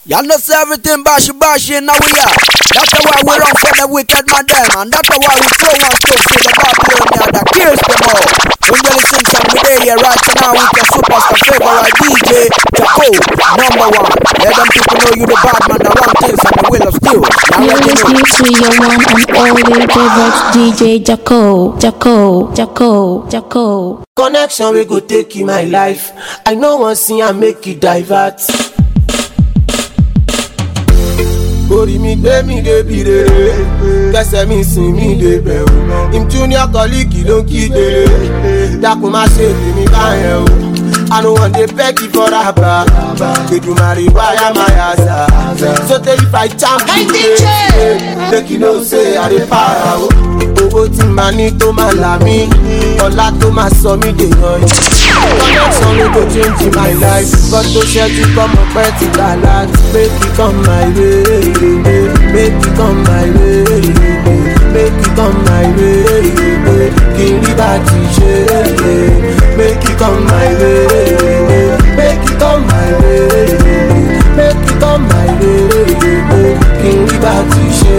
Y'all know say everything bashy and now we are. That's why we run for the wicked man them, and that's why we throw one stone to the Babylon that kills them all. When you listen to me there, here right now with your superstar favorite DJ Jaco, #1. Let them people know you the bad man that run things and the will of steel. You're listening to your one and only favorite DJ Jaco. Connection we go take in my life. I know one thing I make it divert. Orí mi gbé mi débi rere, kẹsẹ̀ mi sìn mi débẹ̀ o. Im junior colleague ló ń kígbe, dákun má ṣe tèmi báyẹn o. I no wan dey beg you for raba, Èdùmàrè wáyà máa yà sá. So tell if I jam you today, make you know say I dey para o. Owó tí màá ní tó máa là mí, ọlá tó máa sọ mí dèèyàn yìí. Connection no go change my life, but to ṣẹ́jú kọ́mọ pẹ́ ti gbà láti. Make it come my way, make it come my way, make it come my way, kí n rí bá ti ṣe. Make it come my way, make it come my way, make it come my way, kí n rí bá ti ṣe.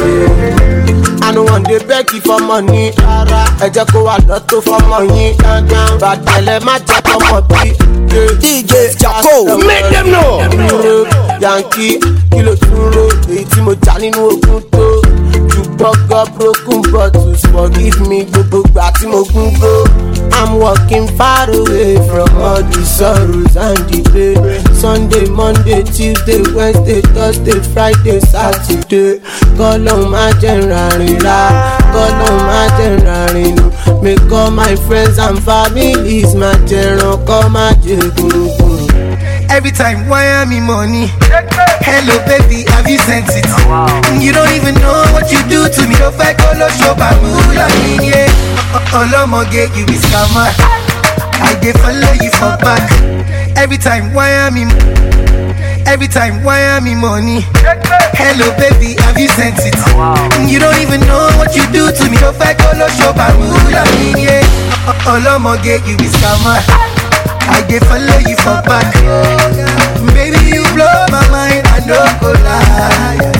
I no wan dey beg you for money, ẹ jẹ́ kó wà lọ́tọ̀ fọmọ yín. Bàtẹ̀lẹ̀ má jẹ́ kọ́mọ bí. DJ Jaco, make them know. Yankee, kilo turo, èyí tí mo jà nínú ogun tó. Bugger broken bottles, forgive me, gbogbo gbà tí mo gún go. I'm walking far away from all the sorrows and the pain. Sunday, Monday, Tuesday, Wednesday, Thursday, Friday, Saturday. Kọ́lọ́hún má jẹ́ ìrànrìn rà, kọ́lọ́hún má jẹ́ ìrànrìn nù. Make all my friends and families má jẹ́ ràn kọ́ má jẹ́ gbogbo. Every time, why am I money? Hello baby, have you sent it? You don't even know what you do to me. Don't fight all show bamula yeah. Olomoge, you be scammer. I dey follow you for back. Every time, why am I? Every time, why am I money? Hello baby, have you sent it? You don't even know what you do to me. Don't fight all show bamula yeah. Olomoge, you be scammer. I dey follow you for back. Baby, you blow my mind, I no go lie.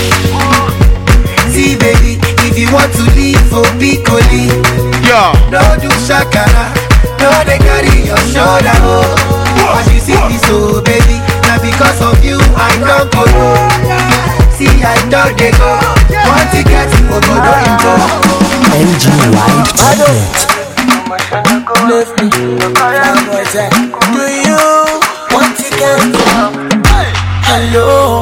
See, baby, if you want to leave for Piccoli, no do shakara, no they carry your shoulder. Oh, as you see me so, baby, now because of you, I don't go. See, I don't they go. Want to get you, go, don't go. NG Wide Talent. Left me, do you want to get hello,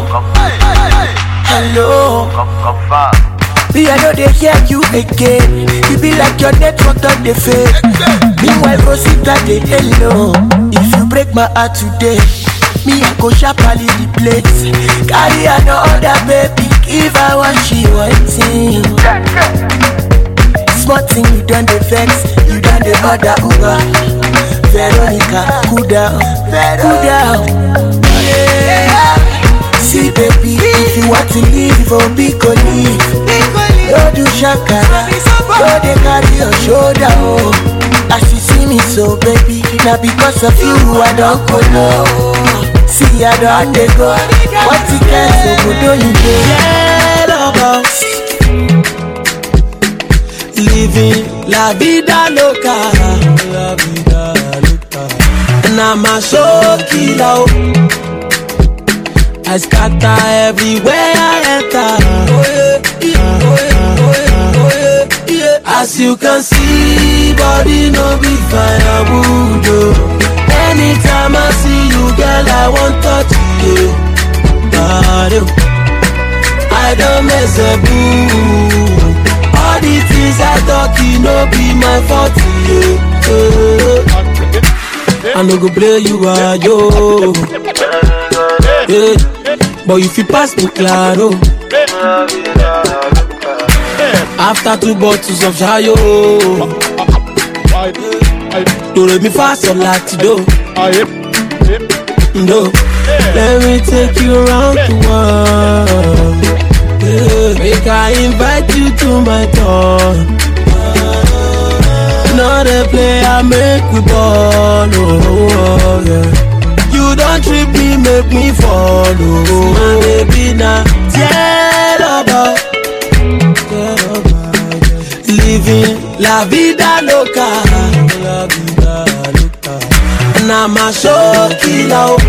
hello. Me, I know they hear you again. You be like your network on the fade. Meanwhile, Rosita, they hello. If you break my heart today, me, I go sharply replace. Carry another baby, if I want she waiting. Small thing you done the vex, you done the other Uber. Veronica, cool down, cool down. Yeah. See baby, if you want to leave or be cold, don't do shakara, don't they carry your shoulder. Oh, as you see me so baby, now because of you I don't go low. See I don't they go, what you can so good don't you do? Yeah, lovers. Living la vida loca, la vida loca. And I'm a show killer. I scatter everywhere I enter. As you can see, body no be firewood. Anytime I see you, girl, I want touch you. I don't mess a boo. All the things I talk, you no be my fault, yeah. I no go play you out, yo. Yeah. But if you pass me claro, after 2 bottles of Jayo, do let me fast a lot to do. No, let me take you around the world. Yeah. Make I invite you to my door. Not a play, I make we ball. Oh, yeah. You don't trip me, make me follow. La vida loca. And I'm a show killer.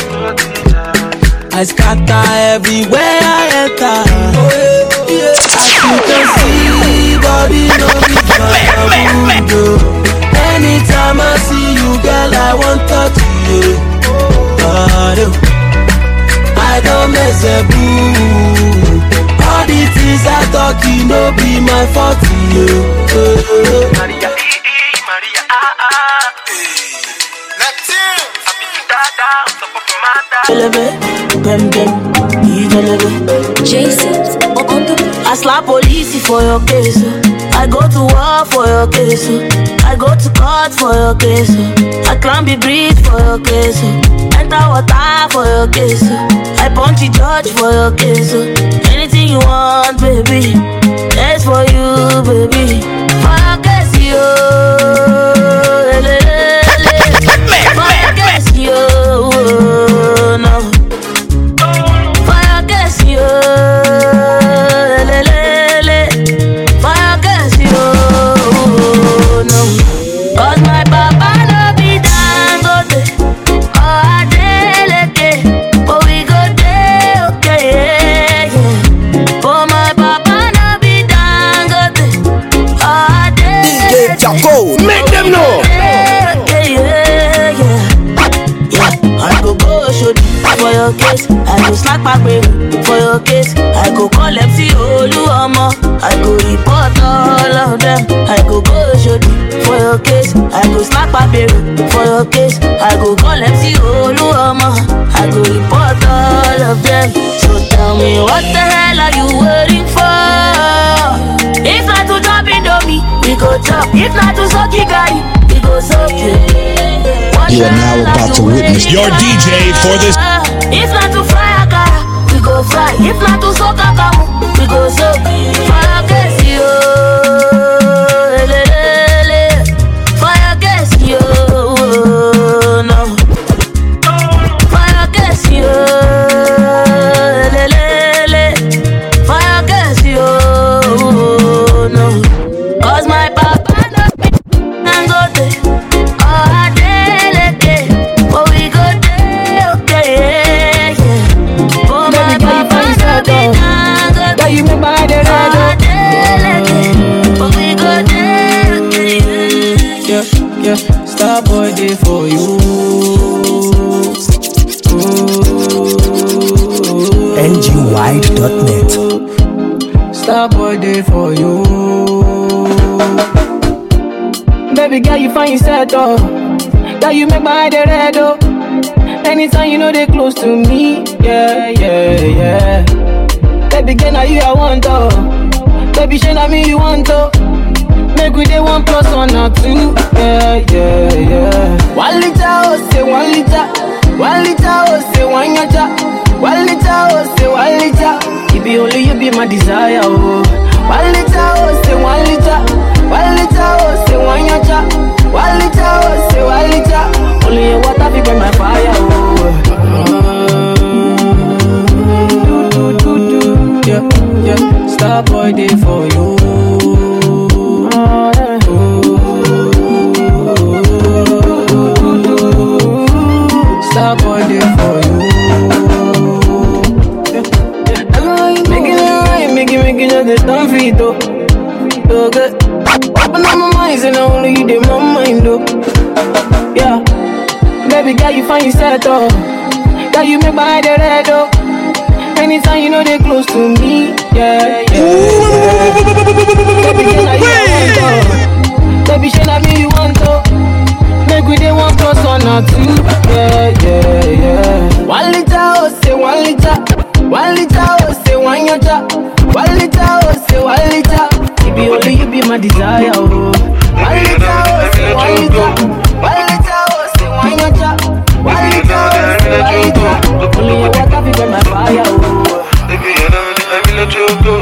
I scatter everywhere I enter. As you can see, body no be firewood. Anytime I see you, girl, I want touch you. I don't mess a boo. All the things I talk, you no be my fault. Maria, Maria, Jason, I slap police for your case. I go to war for your case. I go to court for your case. I climb the bridge for your case. Enter water for your case. I punch the judge for your case. Anything you want, baby, that's for you, baby. For your case, yo. For your case, yo. No. Make them know. I go show for your case. I go slack back for your case. I go call MC Oluomo. I go report all of them. I go show for your case. I go slack back for your case. I go call MC Oluomo. I go report all of them. So tell me, what the hell are you waiting for? If not to drop Indomie, we go chop. If not to suck you guy, we go suck you. You are now about to witness your DJ for this. If not to fry akara, we go fry. If not to soak akamu, we go soak. Fire case yo, fire case yo, no. Fire case yo, fire case yo, no. Cause my papa no and go there. Oh, I did but we go there, okay, yeah. Oh, my papa no be and go there. You make my day, oh, but we go there, okay, yeah. Yeah, star boy day for you. NGWide.net. Star boy day for you. Baby girl, you find yourself though. Girl, you make my day red oh. Anytime you know they close to me, yeah, yeah, yeah. Baby girl, now you I want oh. Baby, shey na me you want oh. Make we dey 1 + 1 or 2, yeah, yeah, yeah. 1 liter oh say 1 liter. 1 liter oh say 1 yacha. 1 liter oh say 1 liter. It be only you be my desire oh. 1 liter oh say 1 liter. 1 liter oh say 1 yacha. 1 liter oh say 1 liter. Only your water be burn my fire oh. Yeah, yeah. Star boy day for you. Star boy day for you. Making it right, making just the stand for it though. So good. Open up my mind, and only you did my mind though. Yeah. Baby girl, you find yourself though. Girl, you make my head red though. Anytime you know they close to me, yeah, yeah, yeah. Baby girl, now you want though. Baby, shey na me you want though. Make we dey 1 + 1 or 2, yeah, yeah, yeah. 1 liter oh say 1 liter. 1 liter oh say 1 yacha. 1 liter oh say 1 liter. It be only you be my desire oh. 1 liter oh say 1 liter. 1 liter oh say 1 yacha. 1 liter oh say 1 liter. Only your water be burn my fire oh. Baby, you know that I let you go.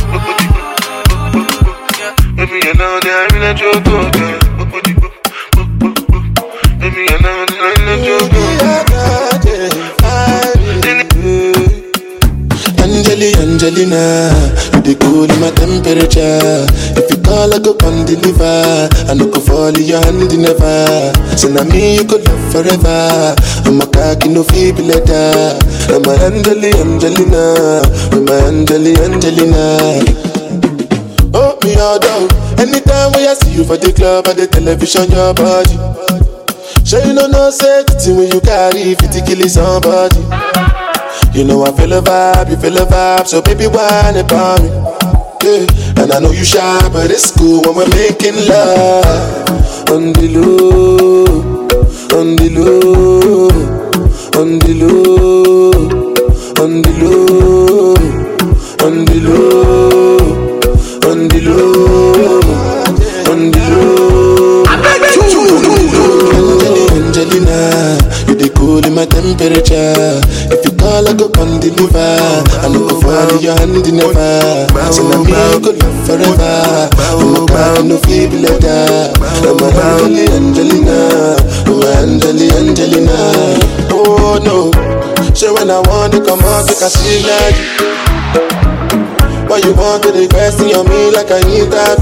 Baby, you know that I let you go. Baby, you know that I let you go. Angelina, you dey cool in my temperature. If you call, I go come deliver. I no go fall in your hand never. So now me you could love forever. I'm a cocky no feeble letter. I'm a Angelina. I'm a Angelina. Oh me all down. Anytime when I see you for the club or the television, your body. Sure you know no safety when you carry 50 kill somebody. You know I feel a vibe, you feel a vibe, so baby whine about me. Yeah. And I know you shy, but it's cool when we're making love. On the low, on the low, on the low, on the low, on the low, on the low, on the low. Angelina, you dey cool in my temperature. If you call, I go come deliver. I no go fall in your hand never. So now me you go love forever. I'm a cocky no feeble letter. I'm a Angelina. I'm a Angelina. Oh no, so when I want to come out, I can see like you. Why you want to question on me like I need that?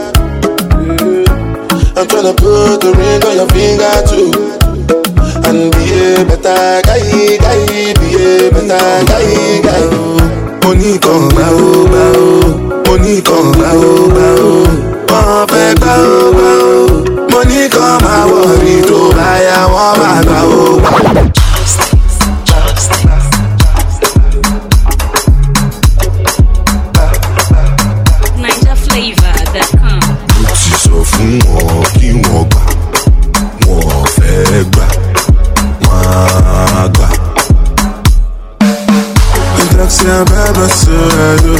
I'm tryna put the ring on your finger too. And be a better guy, be a better guy. Money come bow, money come bow. Money come I worry to buy a woman bow. Fún wọn kí wọ́n gbà, wọ́n fẹ́ gbà, wọ́n á gbà. Taxi and Baba Sura,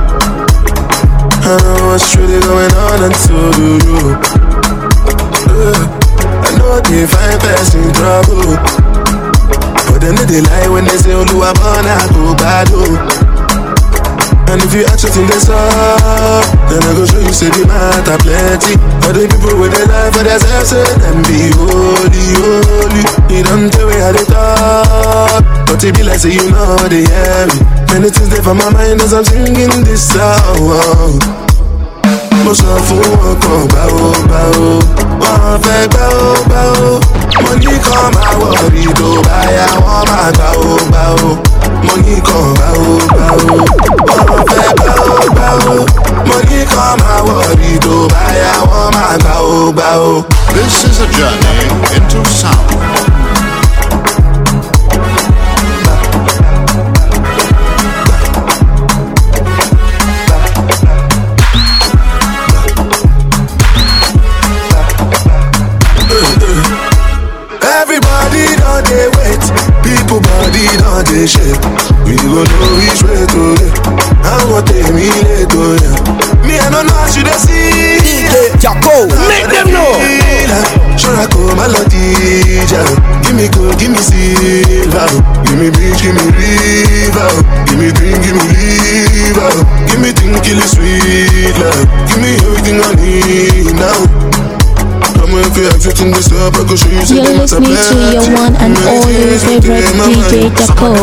I know what's really going on and so do you. I know they find person trouble, but then they lie when they say Oluwabona go bad. And if you ask what's in this up, then I go show you say the matter plenty. But the people with their life for themselves say them be holy, holy. You don't tell me how they talk, but it be like say you know they hear me. Many things they for my mind as I'm singing this song. Mo sọ fún wọn kan báwo, wọ́n fẹ́ gbáwó. Money kan máa wọ̀rí tó báyà wọ́n máa gbáwó. Money kan báwo, wọ́n fẹ́ gbáwó. Money kan máa wọ̀rí tó báyà wọ́n máa gbáwó. This is a journey into sound. Everybody don't they wait, people body don't they shake. We gon' know which way to get. I want to me later, yeah. Me I don't know how should I see. DJ Jaco, make them know. Sure I come my lucky, give me gold, give me silver, give me beach, give me river, give me green, give me liver, give me thing, kill it sweet love, give me everything I need now. You're listening to your one and only favorite DJ Jaco.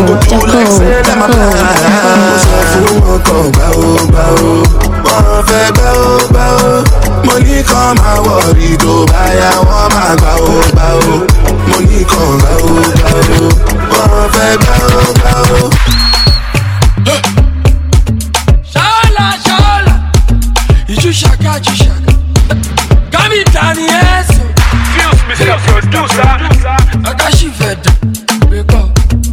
Money come I worry to buy a woman bow. Money come bow. Shala, you shaka. Come in, Daniel. Fuse me, producer. I got she fed. Wake up.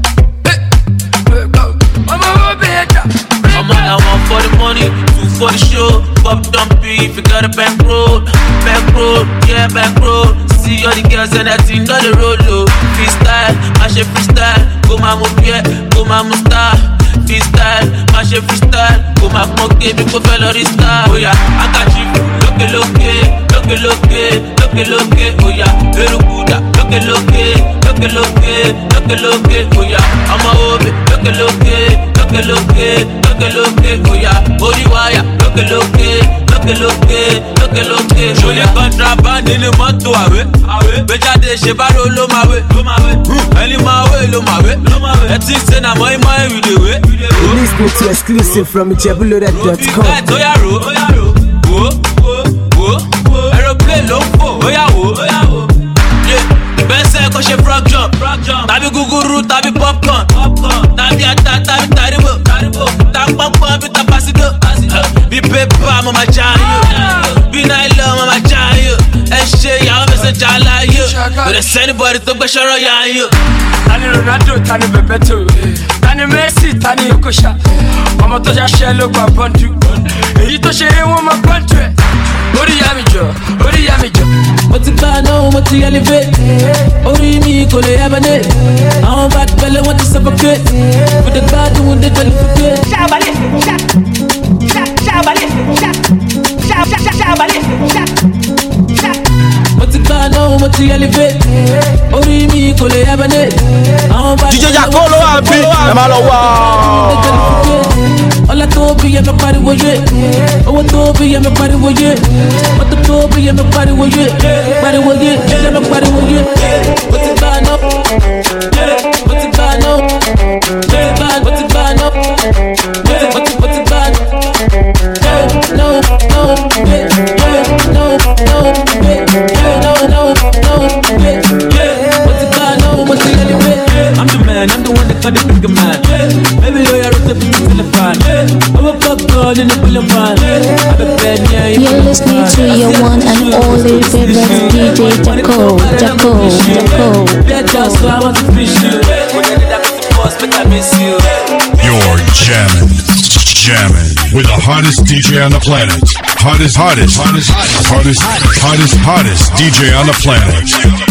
I'm on that one for the money, two for the show. Pop dumpy if you got a back road, yeah, back road. See all the girls and that thing on the road, low. Freestyle, my shit freestyle. Go my move, yeah, go my musta. Freestyle, my shit freestyle. Go my smoke, baby, go fellow this style. Oh yeah, I got you. Look, oh yeah, very good. Look, oh yeah, I'm a hobby. Look, oh yeah, body wire. Look, show the contraband in the motor away. Better they she baro lo my way. Any my way. That thing say na my with the way. Listening to exclusive from Ijebuloaded.com. Oh yeah, lè ló ń fò, ó yà wò. Bẹ́sẹ̀ kò ṣe frog jump, tàbí gúgúrú tàbí popcorn, tàbí ata tàbí tàríbò, ta pọ́npọ́n bí tapasido, bí pépà mo máa já yó, bí náìlọ́ mo máa já yó, ẹ ṣe ìyàwó fẹsẹ̀ já láyò, kò dẹ̀ sẹ́nibọ̀dì tó gbé ṣọ́rọ̀ yá yó. Tani Ronaldo, tani Bebeto, tani Messi, tani Okosha, ọmọ tó ṣaṣẹ́ ló gba bọ́ndù, èyí tó ṣeré wọn máa bọ́ndù ẹ̀. Orí yá mi jọ. Mo ti gbà náà mo ti elevate, orí mi kò lè ebene, àwọn bad belle wọ́n ti suffocate, mo ti gbádùn mo ti jollificate. Ṣàbálẹ̀, mo ti gbà náà mo ti elevate, orí mi kò lè ebene, àwọn bad DJ Jacko ló wà bí ẹ máa lọ wá. Ọlá tó bí yẹ mi pariwo yé, owó tó bí yẹ mi pariwo yé, mọ́tò tó bí yẹ mi pariwo yé, pariwo yé, yẹ mi pariwo yé. Mo ti gbà náà, mo ti gbà náà, mo ti gbà náà, mo ti gbà náà. I'm the man, I'm the one that got the bigger man. Baby, you're a bit telephone. I'm a fuck girl in the boulevard. You're listening to your one and only favorite DJ Jacko. You're jamming with the hottest DJ on the planet. Hottest DJ on the planet.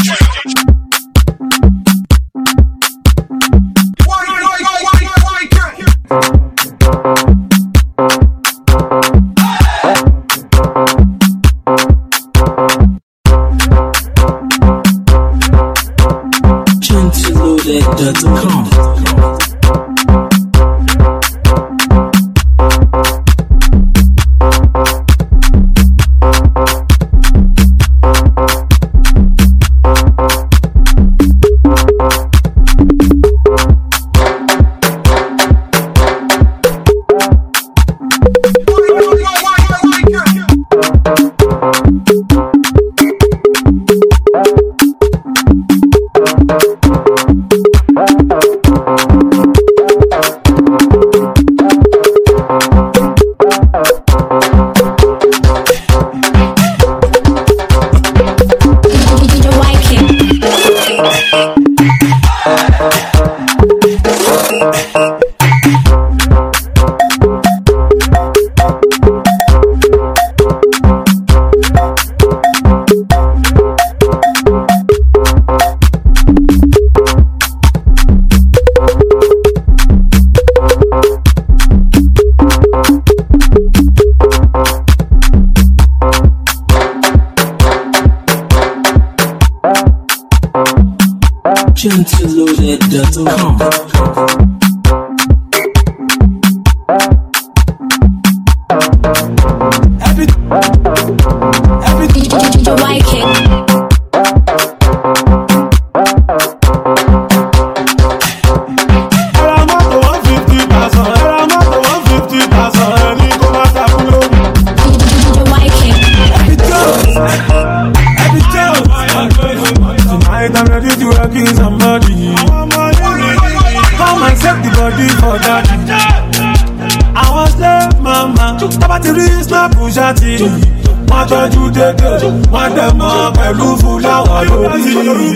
Wọ́n tọ́jú dédé, wọ́n dẹ̀ mọ́ pẹ̀lú fúláwà lórí.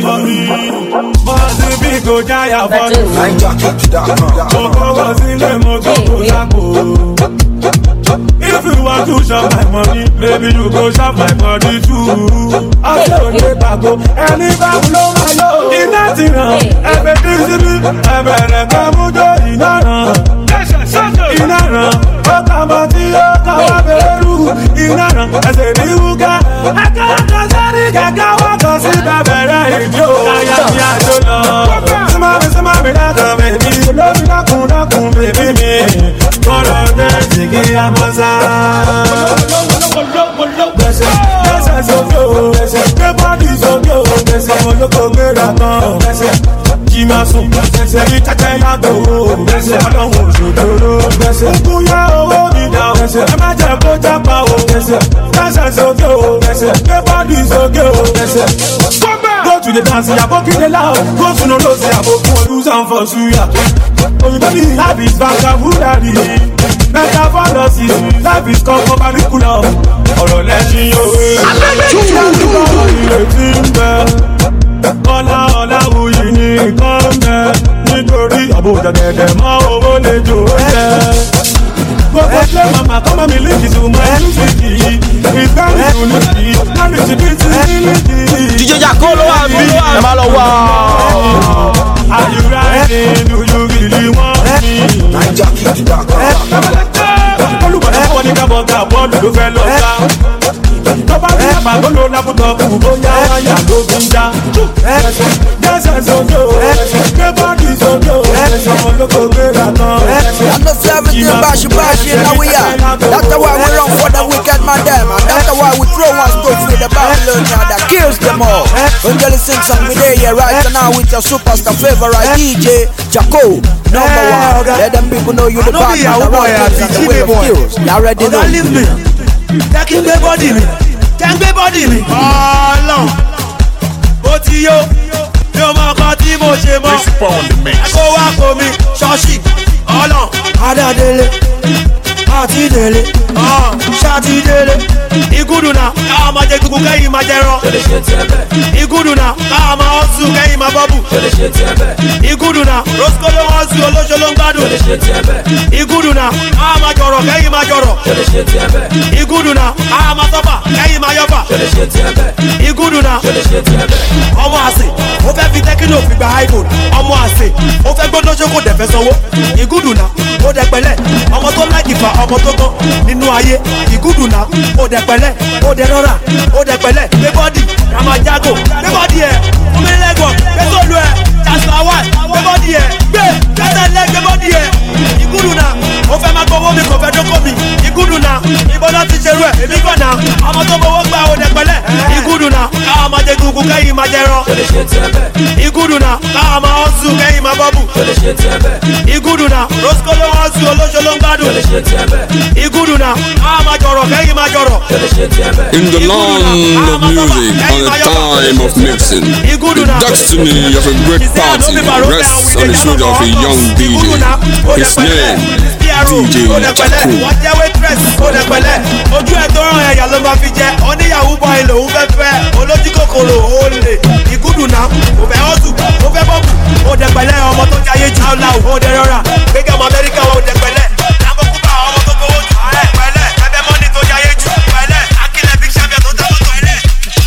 Bọ́sì bí kò jáyà fọ́tò, mo kọ́wọ́ sílé mo tó kó sápò. If you want to shop my money, maybe you go shop my body too. Ọ̀sẹ̀ òde pàgọ́, ẹni bá ló máa lò. Iná ti ràn, ẹ̀fẹ̀ tí síbí, ẹ̀bẹ̀rẹ̀ kan mú jó iná ràn. Iná ràn, ó kà mọ́ tí ó kà wá bẹ̀rù. Iná ràn, ẹsẹ̀ ní wúgá. Akẹ́kọ̀ọ́ sẹ́ni kẹ̀kẹ́ wọ́n kàn sí bẹ̀bẹ̀rẹ̀ ìjó. Káyà ní àjò lọ. Símámi dákan bèbí, olómi dákun bèbí mi. Kọ́lọ̀ dẹ́sì kí a mọ́ sá. Gbèsè sókè o, gbé bọ́ọ̀dì sókè o, olóko gbéra kan. Kí máa sùn, ní tẹ́tẹ́ yàgò o, ọlọ́run òṣòdòdó. Ògùn yá owó mi dà o, ẹ má jẹ́ kó jápa o. Dance okay, oh. Get body okay, oh. Go to the dance, ya go kill the loud. Go to no rose, ya go lose and for suya. Oh, baby, life is vocabulary. Metaphorosis, life is curriculum. Ọ̀rọ̀ lẹ́sìn òwe. Ọ̀rọ̀ ìrètí ń bẹ. Ọlá wuyì ní nǹkan bẹ. Nítorí àbújá dẹ̀dẹ̀ mọ́ owó lè jò ó jẹ́. Gbogbo ṣé màmá kọ́mọ mi lè jìtù mọ́ ẹnu sí kì í. Ìgbà mi dùn ní kì í. Láti ti bí ti ní kì í. DJ Jacko ló wà bí ẹ má lọ wá. Are you ready? Do you really want me? Naija kìkì dàgbà. Olùkọ́ni kọ́ ní kábọ̀ ká bọ́ọ̀lù ló fẹ́ lọ ká. Tọ́ba ní àbàgbọ́ ló lápútọ̀pù bóyá wáyà ló fi ń já. Dẹ́sẹ̀ sókè o, gbé bọ́ọ̀dì sókè o, ọmọ lóko gbéra tán. And the 17 bashi in we are. That's why we run for the wicked man them. And that's why we throw one stone with the Babylonian that kills them all. When you listen to me there, yeah, right now with your superstar favorite DJ Jacko, number one. Let them people know you the bad man, the right things and the way of skills. You already know. Leave me. Jẹ́ gbé bọ́dì mi. Jẹ́ gbé bọ́dì mi. Ọlọ́run. Ó ti yó. Mi ò mọ nǹkan tí mo ṣe mọ́. Ẹ̀kọ́ wá kò mi. Ṣọ́ọ̀ṣì. Ọlọ́run. Adádélé. Àti délé. Ṣáàtì délé. Igúdù náà. Káwọn máa jẹ gbogbo kẹ́yìn máa jẹ rán. Igúdù náà. Káwọn máa wọ́n sùn kẹ́yìn máa bọ́bù. Igúdù náà. Rosco ló wọ́n sùn olóṣó ló ń gbádùn. Igúdù náà. Káwọn máa jọ̀rọ̀ kẹ́yìn máa jọ̀rọ̀. Igúdù náà. Káwọn máa sọ́fà kẹ́yìn máa yọ́fà. Igúdù náà. Ọmọ àsè. Ó fẹ́ fi tẹ́kínò fi gba iPhone. Ọmọ àsè. Ó fẹ́ gbọ́dọ̀ ṣe kò dẹ̀ fẹ́ sanwó. Igúdù náà. Ó dẹ̀ pẹ̀lẹ́. Ọmọ tó láìkì fa ọmọ tó gbọ́n nínú ayé. Igúdù náà. Ó dẹ̀ pẹ̀lẹ́. Ó dẹ̀ rọra. Ó dẹ̀ pẹ̀lẹ́. Gbé bọ́dì. Ká máa jágò. Gbé bọ́dì ẹ̀. Omi lẹ́gọ̀. Gbé sóòlù ẹ̀. Jasper Awad. Gbé bọ́dì ẹ̀. Gbé. Kẹ́sẹ̀ lẹ́ gbé bọ́dì ẹ̀. Igúdù náà. Ó fẹ́ máa gbowó mi kò fẹ́ dókó mi. Igúdù náà. Ìbọn náà ti ṣerú ẹ̀. Èmi kàn náà. Ọmọ tó gbowó gbà ó dẹ̀ pẹ̀lẹ́. Igúdù náà. Káwọn máa jẹ gungun kẹ́yìn máa jẹ rán. Igúdù náà. Káwọn máa wọ́n sùn kẹ́yìn máa bọ́bù. Igúdù náà. Rosco ló wọ́n sùn olóṣó ló ń gbádùn. Igúdù náà. Káwọn máa jọ̀rọ̀ kẹ́yìn máa jọ̀rọ̀. In the land of music, on the time of mixing, the destiny of a great party rests on the shoulder of a young DJ. His name, DJ Jacko. Wọ́n jẹ́ waitress, ó lè pẹ̀lẹ́. Ojú ẹ̀ tó ràn ẹ̀yà ló máa fi jẹ. Oníyàwó bọ̀ ilé òun fẹ́ fẹ́. Olójú kòkòrò ó lè. Igúdù náà, kò fẹ́ ọ̀tù, ó fẹ́ bọ́ọ̀bù. Ó dẹ̀ pẹ̀lẹ́ ọmọ tó jayé jù. Áwùláwù, ó dẹ̀ rọra. Gbégé ọmọ Amẹ́ríkà ó dẹ̀ pẹ̀lẹ́. Lámbó kúbà ọmọ tó gbowó jù. Pẹ̀lẹ́, ẹbẹ̀ mọ́nì tó jayé jù. Pẹ̀lẹ́, Akílẹ̀ Big Champion tó dáwọ́ tó ẹlẹ́.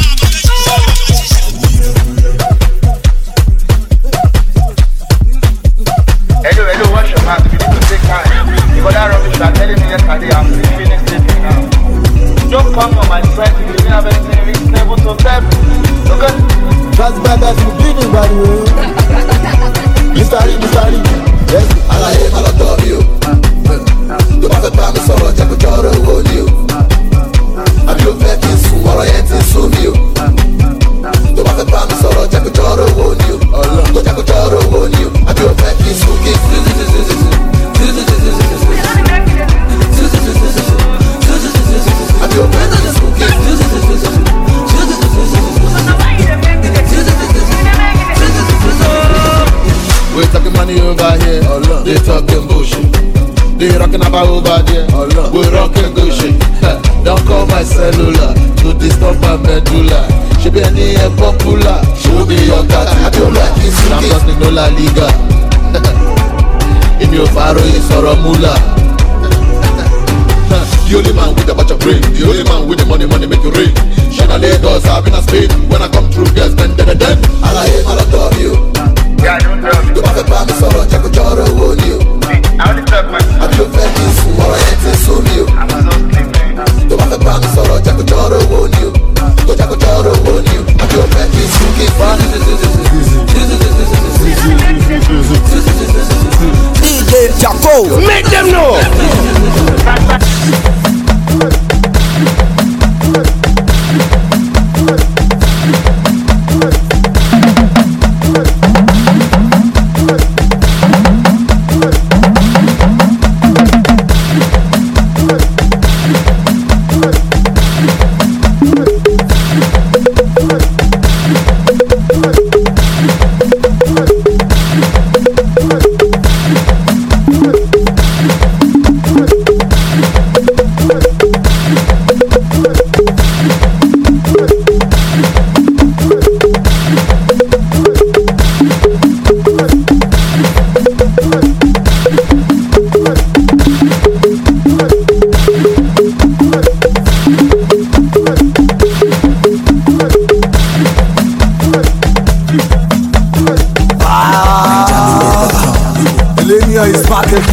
Hello, watch your mouth. You need to take time. Because that rubbish you are telling me yesterday, I'm feeling sleeping now. Don't come on my friend, you didn't have anything reasonable to tell me. Okay? That's bad as you bleeding, by the way. Mr. Yes, àlàyé má lọ tọ́ mi o. Tó bá fẹ́ bá mi sọ̀rọ̀ jẹ́ kó jọ̀rọ̀ owó ni o. Àbí o fẹ́ kí n sùn ọ̀rọ̀ yẹn ti sún mi o. Tó bá fẹ́ bá mi sọ̀rọ̀ jẹ́ kó jọ̀rọ̀ owó ni o. Kó jẹ́ kó jọ̀rọ̀ owó ni o. Àbí o fẹ́ kí n sùn kí n sùn. Àbí o fẹ́ kí n sùn kí n sùn. We're talking money over here, they talking bullshit. They rocking about over there, we're rocking good shit. Don't call my cellular to disturb my medulla. She be any popular, she will be your cat. I don't like this, I'm just in no La Liga. In your faro is or a mula. The only man with a bunch of brain, the only man with the money make you rain. Shana Lagos, I've been a Spain. When I come through, girls bend then. I love you. Yeah, I don't love you. Tó bá fẹ́ bá mi sọ̀rọ̀ jẹ́ kó jọ̀rọ̀ owó ni o. I only talk my stuff. Àbí o fẹ́ kí n sùn ọ̀rọ̀ yẹn ti sún mi o. I'm so sleeping. Tó bá fẹ́ bá mi sọ̀rọ̀ jẹ́ kó jọ̀rọ̀ owó ni o. Kó jẹ́ kó jọ̀rọ̀ owó ni o. Àbí o fẹ́ kí n sùn kí n fa. DJ Jacko, make them know.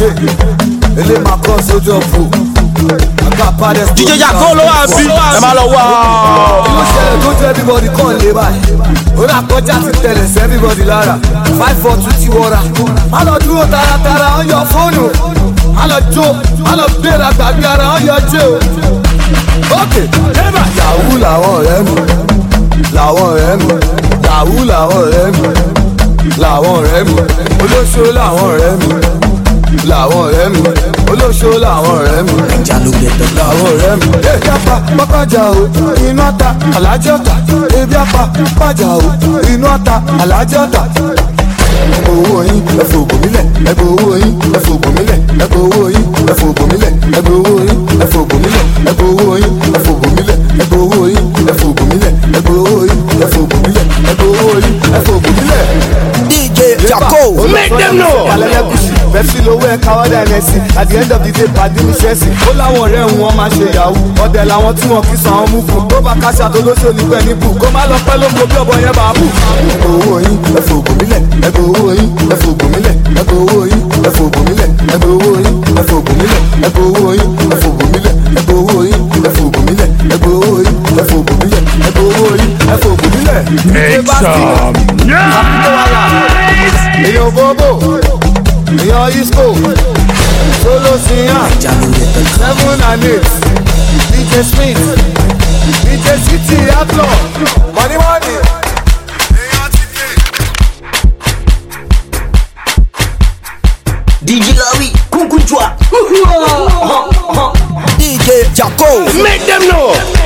Ele máa kọ́ sójú ọ̀pọ̀. DJ Jacko ló wà bí ẹ máa lọ wá. Inú ṣẹlẹ̀ tó jẹ́ everybody kàn lé báyìí. Ó rà kọjá ti tẹ̀lẹ̀ sí everybody lára. 5-4-2 ti wọra. Má lọ dúró taratara ó yọ fóònù. Má lọ jó, má lọ gbéra gbàgbé ara ó yọ jẹ́ o. Ókè, yahoo làwọn ọ̀rẹ́ mi. Làwọn ọ̀rẹ́ mi. Yahoo làwọn ọ̀rẹ́ mi. Làwọn ọ̀rẹ́ mi. Olóṣó làwọn ọ̀rẹ́ mi. Làwọn ọ̀rẹ́ mi. Olóṣó làwọn ọ̀rẹ́ mi. Làwọn ọ̀rẹ́ mi. Ebi apá pápájà o, inú ata, alájọ́ ta. Ebi apá pápájà o, inú ata, alájọ́ ta. Ẹgbẹ́ owó yín, ẹ̀fọ́ ògùn mílẹ̀. Ẹgbẹ́ owó yín, ẹ̀fọ́ ògùn mílẹ̀. Ẹgbẹ́ owó yín, ẹ̀fọ́ ògùn mílẹ̀. Ẹgbẹ́ owó yín, ẹ̀fọ́ ògùn mílẹ̀. Ẹgbẹ́ owó yín, ẹ̀fọ́ ògùn mílẹ̀. Ẹgbẹ́ owó yín, ẹ̀fọ́ ògùn mílẹ̀. Ẹgbẹ́ owó yín, ẹ̀fọ́ ògùn mílẹ̀. Ẹgbẹ́ owó yín, ẹ̀fọ́ ògùn mílẹ̀. DJ Jacko, make them know. Bẹ́sí lówó ẹ̀ káwọ́ dá ẹ̀mẹ́sì. At the end of the day, pàdé mi ṣẹ́sì. Ó láwọn ọ̀rẹ́ òun wọn máa ṣe yahoo. Ọ̀dẹ̀ làwọn tí wọn kì í san ọmú fún. Tó bá káṣá tó lóṣù onígbẹ́ ní bù. Kó má lọ pẹ́ lóko bí ọ̀bọ yẹn bá bù. Ẹgbẹ́ owó yín, ẹ̀fọ́ ògùn mílẹ̀. Ẹgbẹ́ owó yín, ẹ̀fọ́ ògùn mílẹ̀. Ẹgbẹ́ owó yín, ẹ̀fọ́ ògùn mílẹ̀. Ẹgbẹ́ owó yín, ẹ̀fọ́ ògùn mílẹ̀. Ẹgbẹ́ owó yín, ẹ̀fọ́ ògùn mílẹ̀. Ẹgbẹ́ owó yín, ẹ̀fọ́ ògùn mílẹ̀. Ẹgbẹ́ owó yín, ẹ̀fọ́ ògùn mílẹ̀. Ẹgbẹ́ owó yín, ẹ̀fọ́ ògùn mílẹ̀. Èèyàn bóbó, èèyàn isco, solo siyan, 7 and 8, DJ Smith, DJ City Outlaw, money money. DJ Lawi, Kunkunjwa, DJ Jacko, make them know.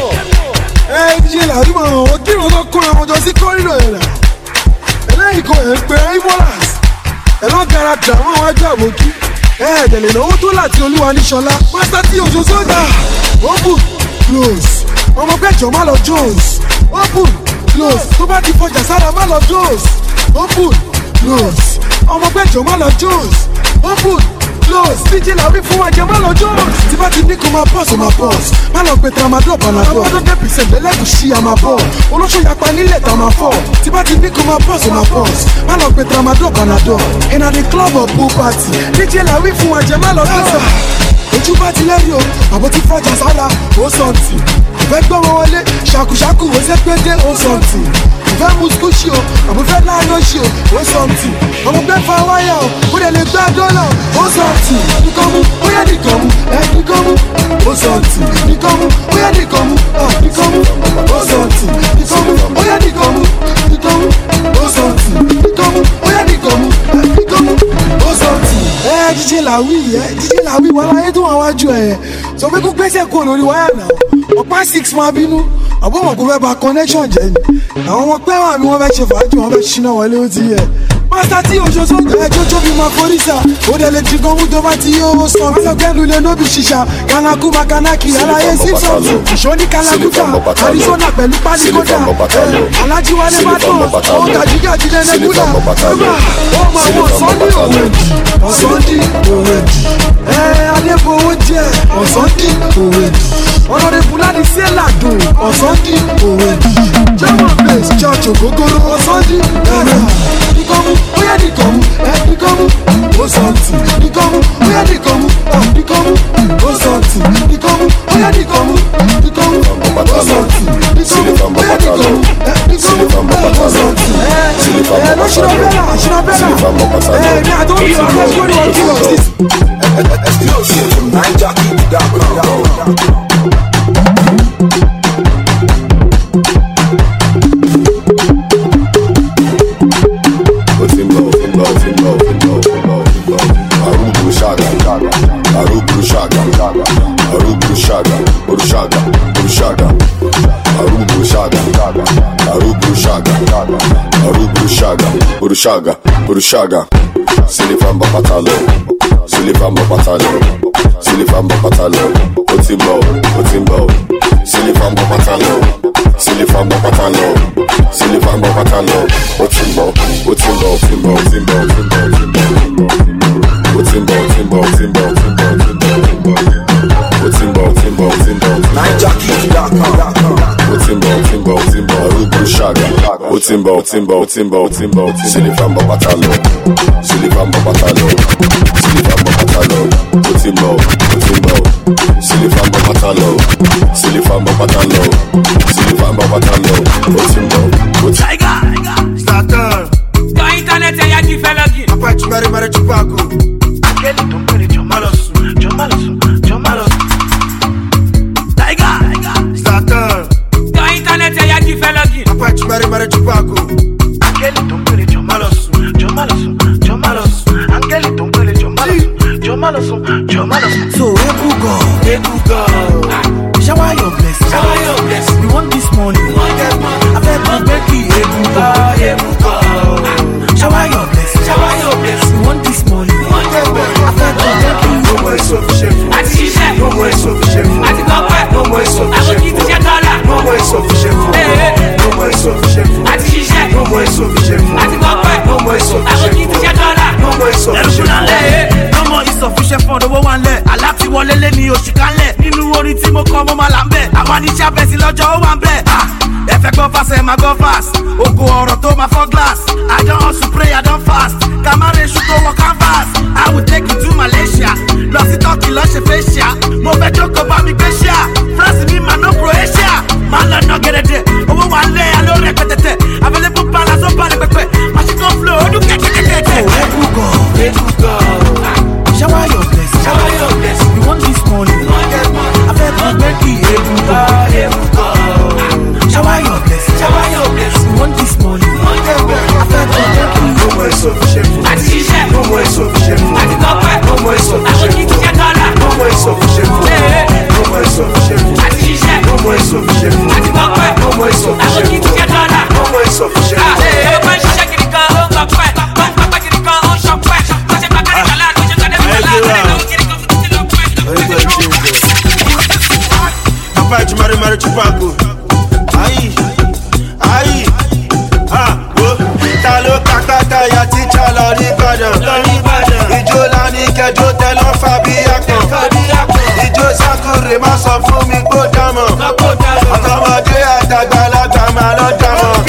DJ Lawi mọ̀ ọ́ kí ló kó àwọn ọjọ́ sí kọ́rìdọ̀ yẹn náà. Eléyìí kò yẹn pé Ibolas. Ẹ̀rọ garaja wọn wájú àbòkí. Ẹ̀ẹ́dẹ̀lẹ̀ náwó tó láti olúwa ní Ṣọlá. Pásítà tí òjò sójà. Open close. Ọmọ gbẹ́jọ má lọ Jones. Open close. Tó bá ti fọjà sára má lọ Jones. Open close. Ọmọ gbẹ́jọ má lọ Jones. Open close. DJ Lawi fún wa jẹ má lọ Jones. Tí bá ti ní kó máa pọ́s, ó máa pọ́s. Má lọ pe tramadol panadol. Àwọn ọdún 10% lẹ́lẹ́gùsí àmà bọ̀. Olóṣù yapa nílẹ̀ tá máa fọ̀. Tí bá ti ní kó máa pọ́s, ó máa pọ́s. Má lọ pe tramadol panadol. In the club of pool party. DJ Lawi fún wa jẹ má lọ pizza. Ojú bá ti lẹ́yìn o, àbò ti fọjà sára, ó sọ̀ǹtì. Ìfẹ́ gbọ́ wọn wọlé, ṣàkùṣàkù ó ṣe pé dé, ó sọ̀ǹtì. Ìfẹ́ mu skúṣì o, àbò fẹ́ láàánú ṣì o, ó sọ̀ǹtì. Ọmọ gbẹ́ fa wáyà o, ó lè gbá dọ́là, ó sọ̀ǹtì. Nìkan mú, ó yẹ nìkan mú, nìkan mú, ó sọ̀ǹtì. Nìkan mú, ó yẹ nìkan mú, nìkan mú, ó sọ̀ǹtì. Nìkan mú, ó yẹ nìkan mú, nìkan mú, ó sọ̀ǹtì. Nìkan mú, ó yẹ nìkan mú, nìkan mú, ó sọ̀ǹtì. DJ Lawi, DJ Lawi wà láyé tó wà wájú ẹ̀. Sọ pé kó gbẹ́sẹ̀ kúrò lórí wáyà náà. Ọ̀pá 6 máa bínú. Àbọ̀mọ̀ kò fẹ́ ba connection jẹ́ ni. Àwọn ọmọ pẹ́ wà mí wọ́n fẹ́ ṣe fàájì, wọ́n fẹ́ ṣínà wọlé ó ti yẹ. Pásítà tí òjò tó ẹjọ́jọ́ bí máa forísà. Ó dẹ̀ lè jí gan mú tó bá ti yé owó sàn. Wọ́n kẹ́lu lè nóbi ṣìṣà. Kanaku Makanaki aláyé Simpson. Ìṣòní Kalakuta. Arizona pẹ̀lú Pálíkódà. Alájí Wálé Mátọ̀. Ó gàjígàjí lẹ́nẹ́kúdà. Ó máa wọ̀ sọ́ndí òwèjì. Ọ̀sọ́ndí òwèjì. Adébówó jẹ́ ọ̀sọ́ndí òwèjì. Ọ̀nàdé Fúlàní Sẹ́là dùn ọ̀sọ́ndí òwèjì. German base church ògógóró ọ̀sọ́ndí òwèjì. Nìkọ́mú, ó yẹ nìkọ́mú, nìkọ́mú, ó sọ̀tì. Nìkọ́mú, ó yẹ nìkọ́mú, nìkọ́mú, ó sọ̀tì. Nìkọ́mú, ó yẹ nìkọ́mú, nìkọ́mú, ó sọ̀tì. Nìkọ́mú, ó yẹ nìkọ́mú, nìkọ́mú, ó sọ̀tì. No, she don't better, she don't better. Me, I don't give a let's go to our kilos. Exclusive, NineJockey.com. Urushaga, Silifamba Patalo, Silifamba Patalo, Silifamba Patalo, Otimbo, Silifamba Patalo, Silifamba Patalo, Silifamba Patalo, Otimbo, Silifamba Patalo, Silifamba Patalo, Silifamba Patalo, So Ebugo, shower your blessing. We want this money. I beg you, Becky, Ebugo. Shower your blessing. We want this money. I beg you, Becky. No more insufficient. No more insufficient. No more insufficient. No more insufficient. No more insufficient. No more insufficient. No more insufficient fund owó wa ńlẹ̀ aláti wọlé lé ní oṣù kanlẹ̀ nínú orin tí mo kọ́ mo máa là ń bẹ̀ àwọn oníṣẹ́ abẹ́sí lọ́jọ́ ó wà ń bẹ̀ ẹ fẹ́ gbọ́ fast ẹ máa gbọ́ fast ògo ọ̀rọ̀ tó máa fọ́ glass I don hustle pray I don fast kàmáre ṣu tó wọ canvas I will take you to Malaysia lọ sí Turkey lọ ṣe facial mo fẹ́ jókòó bá mi gbé ṣíà France mi máa ná Croatia máa lọ ná gẹ̀rẹ́dẹ̀ owó wa ńlẹ̀ aló rẹpẹtẹtẹ available balance ó balẹ̀ pẹpẹ machine flow ó dún kẹ́kẹ́kẹ́kẹ́. Ebugo. Shower your blessing. We want this money. I beg you, Becky, Ebugo. Shower your blessing. We want this money. I beg you, Becky. No more insufficient. No more insufficient. No more insufficient. No more insufficient. No more insufficient. No more insufficient. No more insufficient. No more insufficient. Mari Chupaco. Aí, wo. Ta ló kàkàtà ya tíjà lọ rí Ìbàdàn. Ìjó lání kẹjọ tẹlọ fàbí àpọ̀n. Ìjó Sakure má sọ fún mi kó dámọ̀. Ọ̀tọ̀mọdé àtàgbàlagbà máa lọ dámọ̀.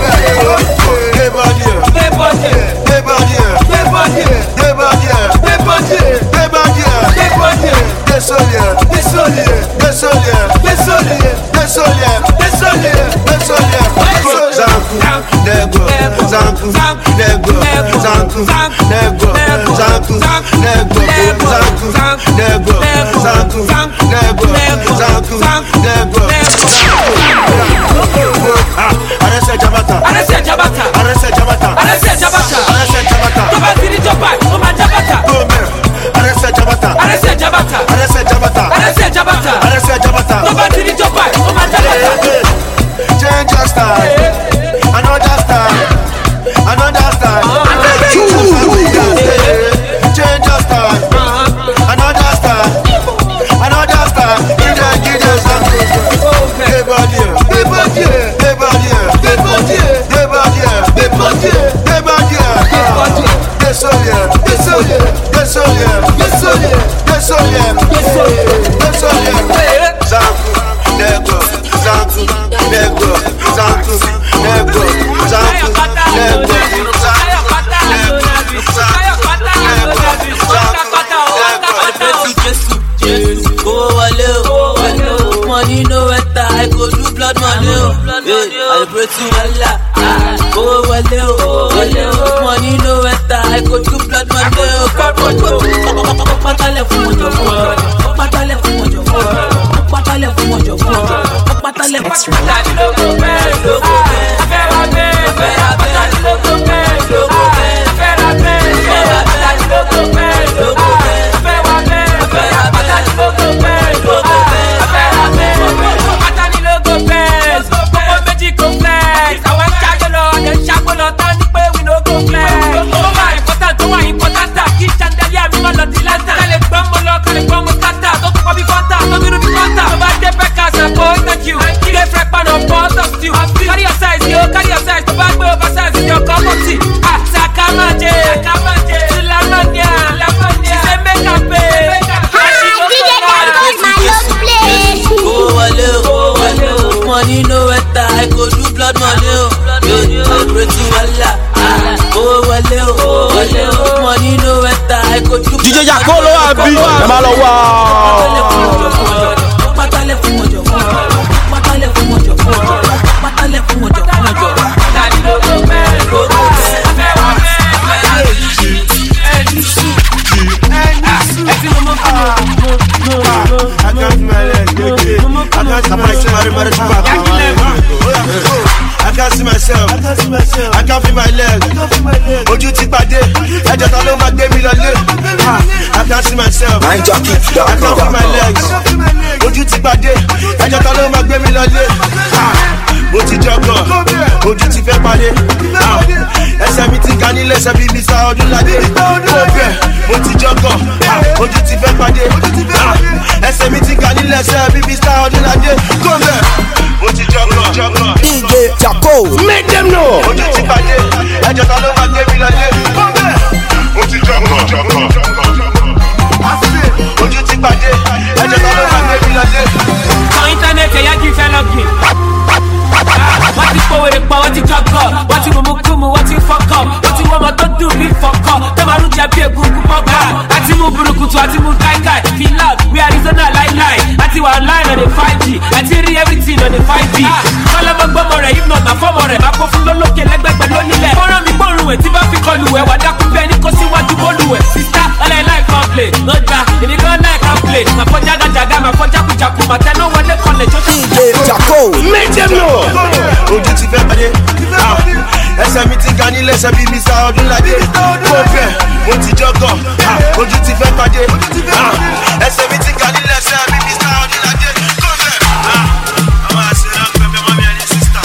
Money no enter, I go do blood money. I pray to Allah. Oh, money no enter, I go do blood money. Patale fún ọjọ́ fún ọ. Patale fún ọjọ́ fún ọ. Patale fún ọjọ́ fún ọ. Patale fún ọjọ́ fún carry your size, the bag way oversize in your cup of tea. Sakamaje, Lamania, she say make a pay. Money no enter, I go do blood money. I pray to Allah. Money no enter, I go do. DJ Yakolo abi, ẹ máa lọ wá. Patale fún ọjọ́ fún ọ. Patale fún ọjọ́ fún ọ. Patale fún ọjọ́ fún ọjọ́. Dadi ló go bẹ́ẹ̀ ló go bẹ́ẹ̀. Abẹ́ wa bẹ́ẹ̀. Ẹni sùn. Ẹni sùn. I can't see myself. I can't feel my leg. Ojú ti pàdé, ẹ̀jẹ̀ ta ló máa gbé mi lọlé. I can't see myself. I can't feel my legs. Ojú ti pàdé, ẹ̀jẹ̀ ta ló máa gbé mi lọlé. Mo ti jọgọ̀, ojú ti fẹ́ pàdé. Ẹsẹ̀ mi ti ga nílé ẹsẹ̀ bíi Mr. Ọdúnládé. Mo ti jọgọ̀, ojú ti fẹ́ pàdé. Ẹsẹ̀ mi ti ga nílé ẹsẹ̀ bíi Mr. Ọdúnládé. Mo ti jọgọ̀. DJ Jaco, make them know. Ojú ti pàdé, ẹ̀jẹ̀ ta ló máa gbé mi lọlé. Mo ti jọgọ̀. Ojú ti pàdé, ẹ̀jẹ̀ ta ló máa gbé mi lọlé. Sọ íńtánẹ́ẹ̀tì ẹ̀yà kí n fẹ́ lọ́gìn. Wọ́n ti pòwe rẹ̀ pa, wọ́n ti jọgọ̀. Wọ́n ti mú kú mu, wọ́n ti fọ́kọ̀. Wọ́n ti wọ́n mọ tó dùn bí fọ́kọ̀. Tọ́mọ̀rú jẹ́ bí egungun mọ́gà. Àti mú burúkutu, àti mú káíkáí. Feel out, we Arizona line. Àti wà online on the 5G. Àti rí everything on the 5G. Kọ́lọ́mọ gbọ́mọ rẹ̀, if not àfọ́mọ rẹ̀. Máa kó fún lólókè lẹ́gbẹ̀gbẹ̀ lónílẹ̀. Fọ́nrán mi gbóòrùn ẹ̀ tí bá fi kọlù ẹ̀. Wà dákú bẹ́ẹ̀ ní kó síwájú bọ́ọ̀lù ẹ̀. Sista, ọlẹ́ láì kan play. Lọ́jà, èmi gan láì kan play. Màá fọ́ jágàjàgà, màá fọ́ jákujàku. Màá tẹnu wọlé kọlẹ̀ jó. DJ Jaco, make them know. Ojú ti fẹ́ pàdé. Ẹsẹ̀ mi ti ga nílé ẹsẹ̀ bíi Mr. Ọdúnládé. Mo ti jọgọ̀, ojú ti fẹ́ pàdé. Ẹsẹ̀ mi ti ga nílé ẹsẹ̀ bíi Mr. Ọdúnládé. Àwọn àṣírí ọgbẹ́ mọ́ mi ẹni sísítà.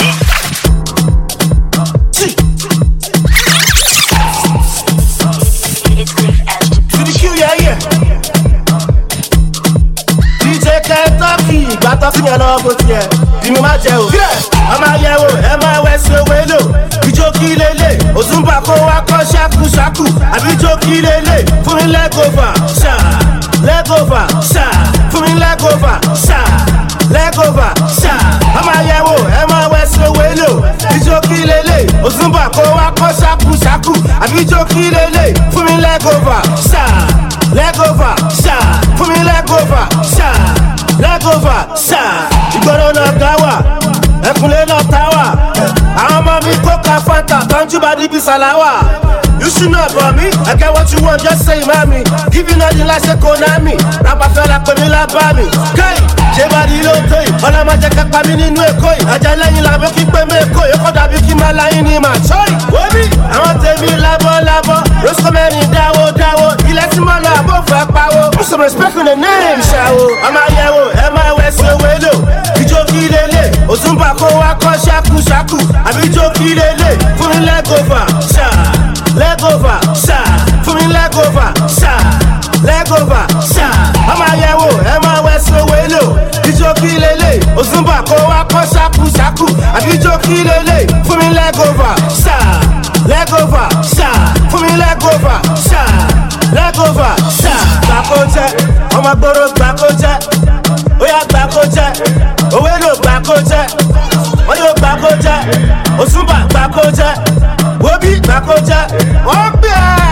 DJ Kentucky, ìgbà tó fi yẹn lọ́wọ́ bó tiẹ̀, bí mi máa jẹ o. Ọmọ ayẹwo, ẹ máa wẹ̀ sí owó èlò. Ìjó kí lélẹ̀, òtúnbà kó wá kọ́ ṣákúṣákú. Àbí ìjó kí lélẹ̀, fún mi lẹ́gọ̀fà, ṣá. Lẹ́gọ̀fà, ṣá. Fún mi lẹ́gọ̀fà, ṣá. Lẹ́gọ̀fà, ṣá. Ọmọ ayẹwo, ẹ máa wẹ̀ sí owó èlò. Ìjó kí lélẹ̀, òtúnbà kó wá kọ́ ṣákúṣákú. Àbí ìjó kí lélẹ̀, fún mi lẹ́gọ̀fà, ṣá. Lẹ́gọ̀fà, ṣá. Fún mi lẹ́gọ̀fà, ṣá. Lẹ́gọ̀fà, ṣá. Ìgboro náà gáwà, ẹkùnlé náà táwà. Àwọn ọmọ mi kó ka fanta, tọ́jú bá níbi sàláwà. You should know about me, I get what you want, just say mommy. Give you nothing like say Konami. Rapa fella pè mí lábá mi. Kai, ṣé bá di lóòótọ́ yìí? Ọlọ́mọ jẹ́ kápá mi nínú èkó yìí. Ajá lẹ́yìn làbọ̀ kí pé mi èkó yìí. Ó kọ́ dàbí kí máa láyé ní màá sọ́ọ̀rì. Wóbi, àwọn tèmi lábọ́. Roscoe mẹ́rin dáwó. Ilẹ̀ tí mo lọ àbò fẹ́ pawó. Put some respect on the name, ṣàwó. Ọmọ ayẹwo, ẹ máa wẹ̀ sí owó èlò. Ìjó kí lélẹ̀, òtúnbà kó wá kọ́ ṣákúṣákú. Àbí ìjó kí lélẹ̀, fún mi lẹ́gọ̀fà, ṣá. Lẹ́gọ̀fà, ṣá. Fún mi lẹ́gọ̀fà, ṣá. Lẹ́gọ̀fà, ṣá. Ọmọ ayẹwo, ẹ máa wẹ̀ sí owó èlò. Ìjó kí lélẹ̀, òtúnbà kó wá kọ́ ṣákúṣákú. Àbí ìjó kí lélẹ̀, fún mi lẹ́gọ̀fà, ṣá. Lẹ́gọ̀fà, ṣá. Fún mi lẹ́gọ̀fà, ṣá. Lẹ́gọ̀fà, ṣá. Gbàkó jẹ́, ọmọ gbòòrò gbàkó jẹ́. Ó yá gbàkó jẹ́, owó èlò gbàkó jẹ́. Wọ́n yóò gbàkó jẹ́, òtúnbà gbàkó jẹ́. Wóbi gbàkó jẹ́, wọ́n gbé ẹ̀.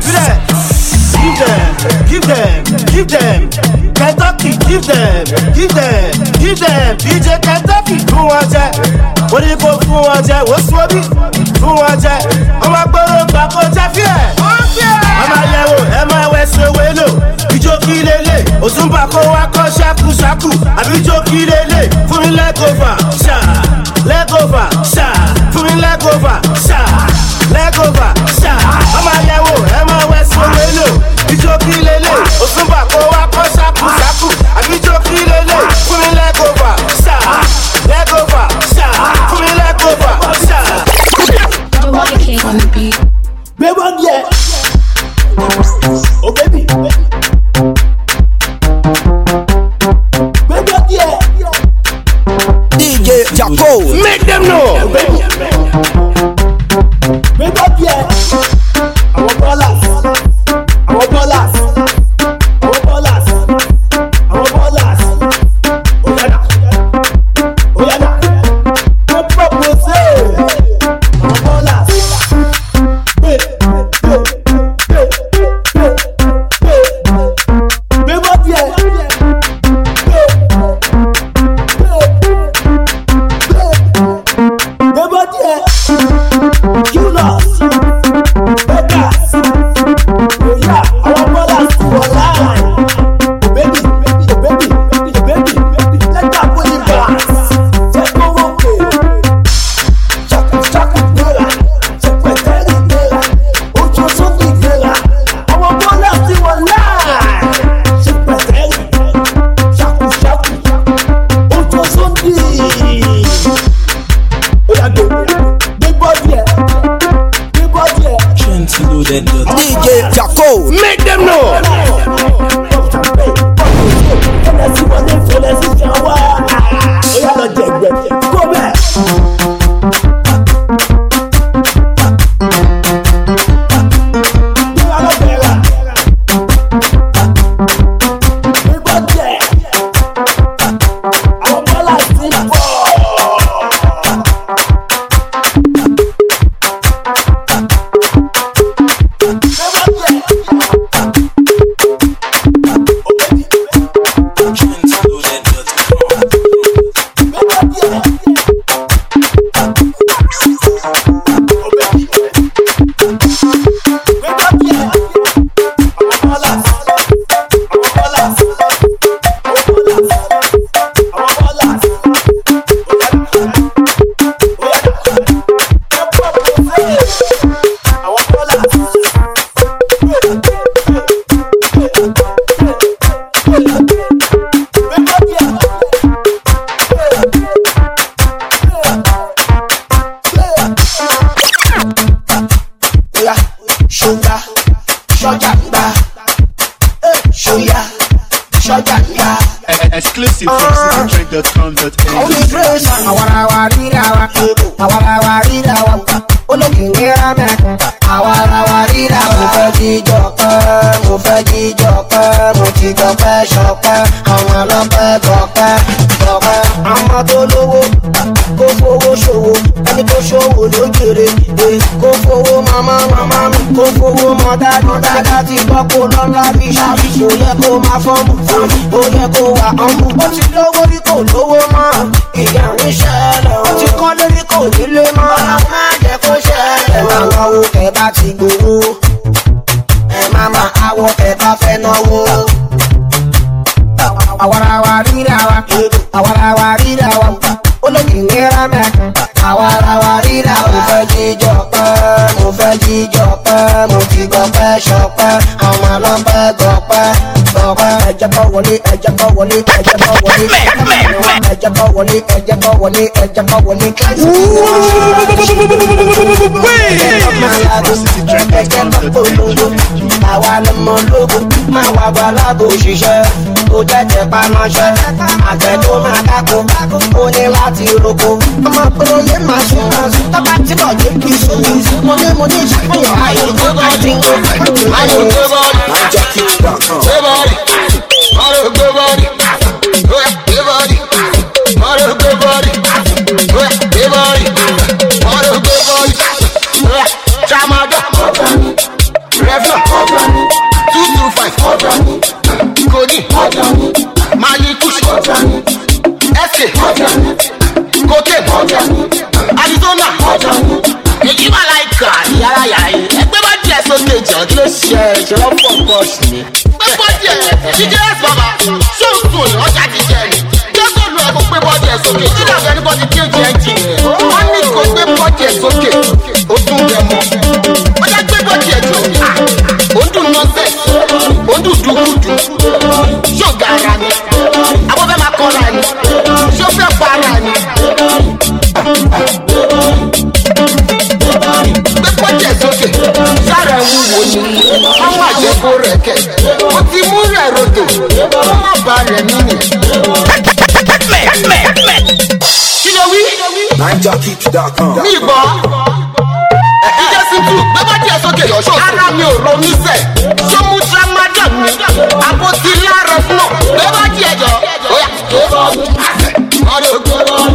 Give them. Kentucky, give them. DJ Kentucky, fún wọn jẹ. Wọ́n ní kó fún wọn jẹ, wọ́n sún omi fún wọn jẹ. Ọmọ gbòòrò gbàkó jẹ́ fíẹ̀. Ọmọ ayẹwo, ẹ máa wẹ̀ sí owó èlò. Ìjó kí lélẹ̀, òtúnbà kó wá kọ́ ṣákúṣákú. Àbí ìjó kí lélẹ̀, fún mi lẹ́gọ̀fà, ṣá. Lẹ́gọ̀fà, ṣá. Fún mi lẹ́gọ̀fà, ṣá. Lẹ́gọ̀fà, ṣá. Ọmọ ayẹwo, ẹ máa wẹ̀ sí owó èlò. Ìjó kí lélẹ̀, òtúnbà kó wá kọ́ ṣákúṣákú. Àbí ìjó kí lélẹ̀, fún mi lẹ́gọ̀fà, ṣá. Lẹ́gọ̀fà, ṣá. Fún mi lẹ́gọ̀fà, ṣá. Gbé bọ́ọ̀dì ẹ̀. Oh baby. DJ Jaco, make them know. Oh baby. Àwọn ballers. sugar, yeah. Exclusive from citytrend.com.au. Only praise, olókìnira mẹ́kún àwa ríra mo fẹ́ jíjọ pẹ́ mo ti gbọ́pẹ́ ṣọpẹ́ àwọn ọlọ́pẹ́ gbọ́pẹ́ ọmọ tó lówó kó fowó ṣòwò ẹni tó ṣòwò ló jèrè kó fowó màmá mi kó fowó mọ dáadáa ti gbọ́ kó lọ́lá bí ṣáfíṣì ó yẹ kó máa fọ́ọ̀mù ó yẹ kó wà ọ̀mù ó ti lówó rí kò lówó mọ́ ìyá ń ṣẹlẹ̀ ó ti kọ́ lórí kò nílé mọ́ má jẹ́ kó ṣẹlẹ̀ máa náwó kẹ́ bá ti gbowó ẹ má máa awọ kẹ́ bá fẹ́ náwó. Àwarawa ríra wa olókìnira mẹ́kún àwarawa ríra wa mo fẹ́ jíjọ pẹ́ mo ti gbọ́pẹ́ ṣọpẹ́ àwọn ọlọ́pẹ́ gbọ́pẹ́ ẹ̀jẹ̀ bọ́ wọlé ẹ̀jẹ̀ bọ́ wọlé àwa lọmọ lógo máa wà gbàlagbò òṣìṣẹ́ ó jẹ́jẹ́ pamọ́ṣẹ́ àgbẹ̀ tó máa dáko ó ní láti roko ọmọ péré máa sùn tọ́ba tí bọ̀ dé kí sómi mo ní ìṣàkóyọ̀ ayé tó bá ti ń gbé ayé tó bá rí Kodi, Mali Kush, SK, Cocaine, Arizona, èyí wà láìka yàrá yàrá ẹgbẹ́ bá díẹ̀ sókè jọ kí ló ṣe ìṣòro pọ̀ pọ̀ sí ni. pé bọ́dì ẹ̀ jíjẹ́ ẹ̀sì bàbá ṣóòtù ọjà jíjẹ́ ni jọ́sọ̀ lu ẹ̀kọ́ pé bọ́dì ẹ̀ sókè jíjẹ́ àgbẹ̀ ní bọ́dì kéjì ẹ̀jì wọ́n ní kó gbé bọ́dì ẹ̀ sókè ó tún bẹ̀ mọ́ ó jẹ́ gbé bọ́dì ẹ̀ jọ ó dùn nọ́ọ̀sẹ̀ ó dùn dùkúdù ṣóògà ara ni àwọn fẹ́ máa kọ́ra ni ṣó fẹ́ para ni. Gbẹ́pọ̀jẹ̀ sókè, sára wúwo ni, ọmọ àjẹkù rẹ̀ kẹ̀, ó ti mú rẹ̀ rodò, ó má ba rẹ̀ nínú. Kí ló wí? Mi gbọ́. Ìjẹ́ síntú, gbẹ́pọ̀jẹ̀ sókè yọ̀ṣọ́. Ara mi ò ronú sẹ̀, ṣó mú tramadol mi, àpótí lára fún ọ, gbẹ́pọ̀jẹ̀ jọ. Ọ̀rẹ́ ògbó lọ́rùn.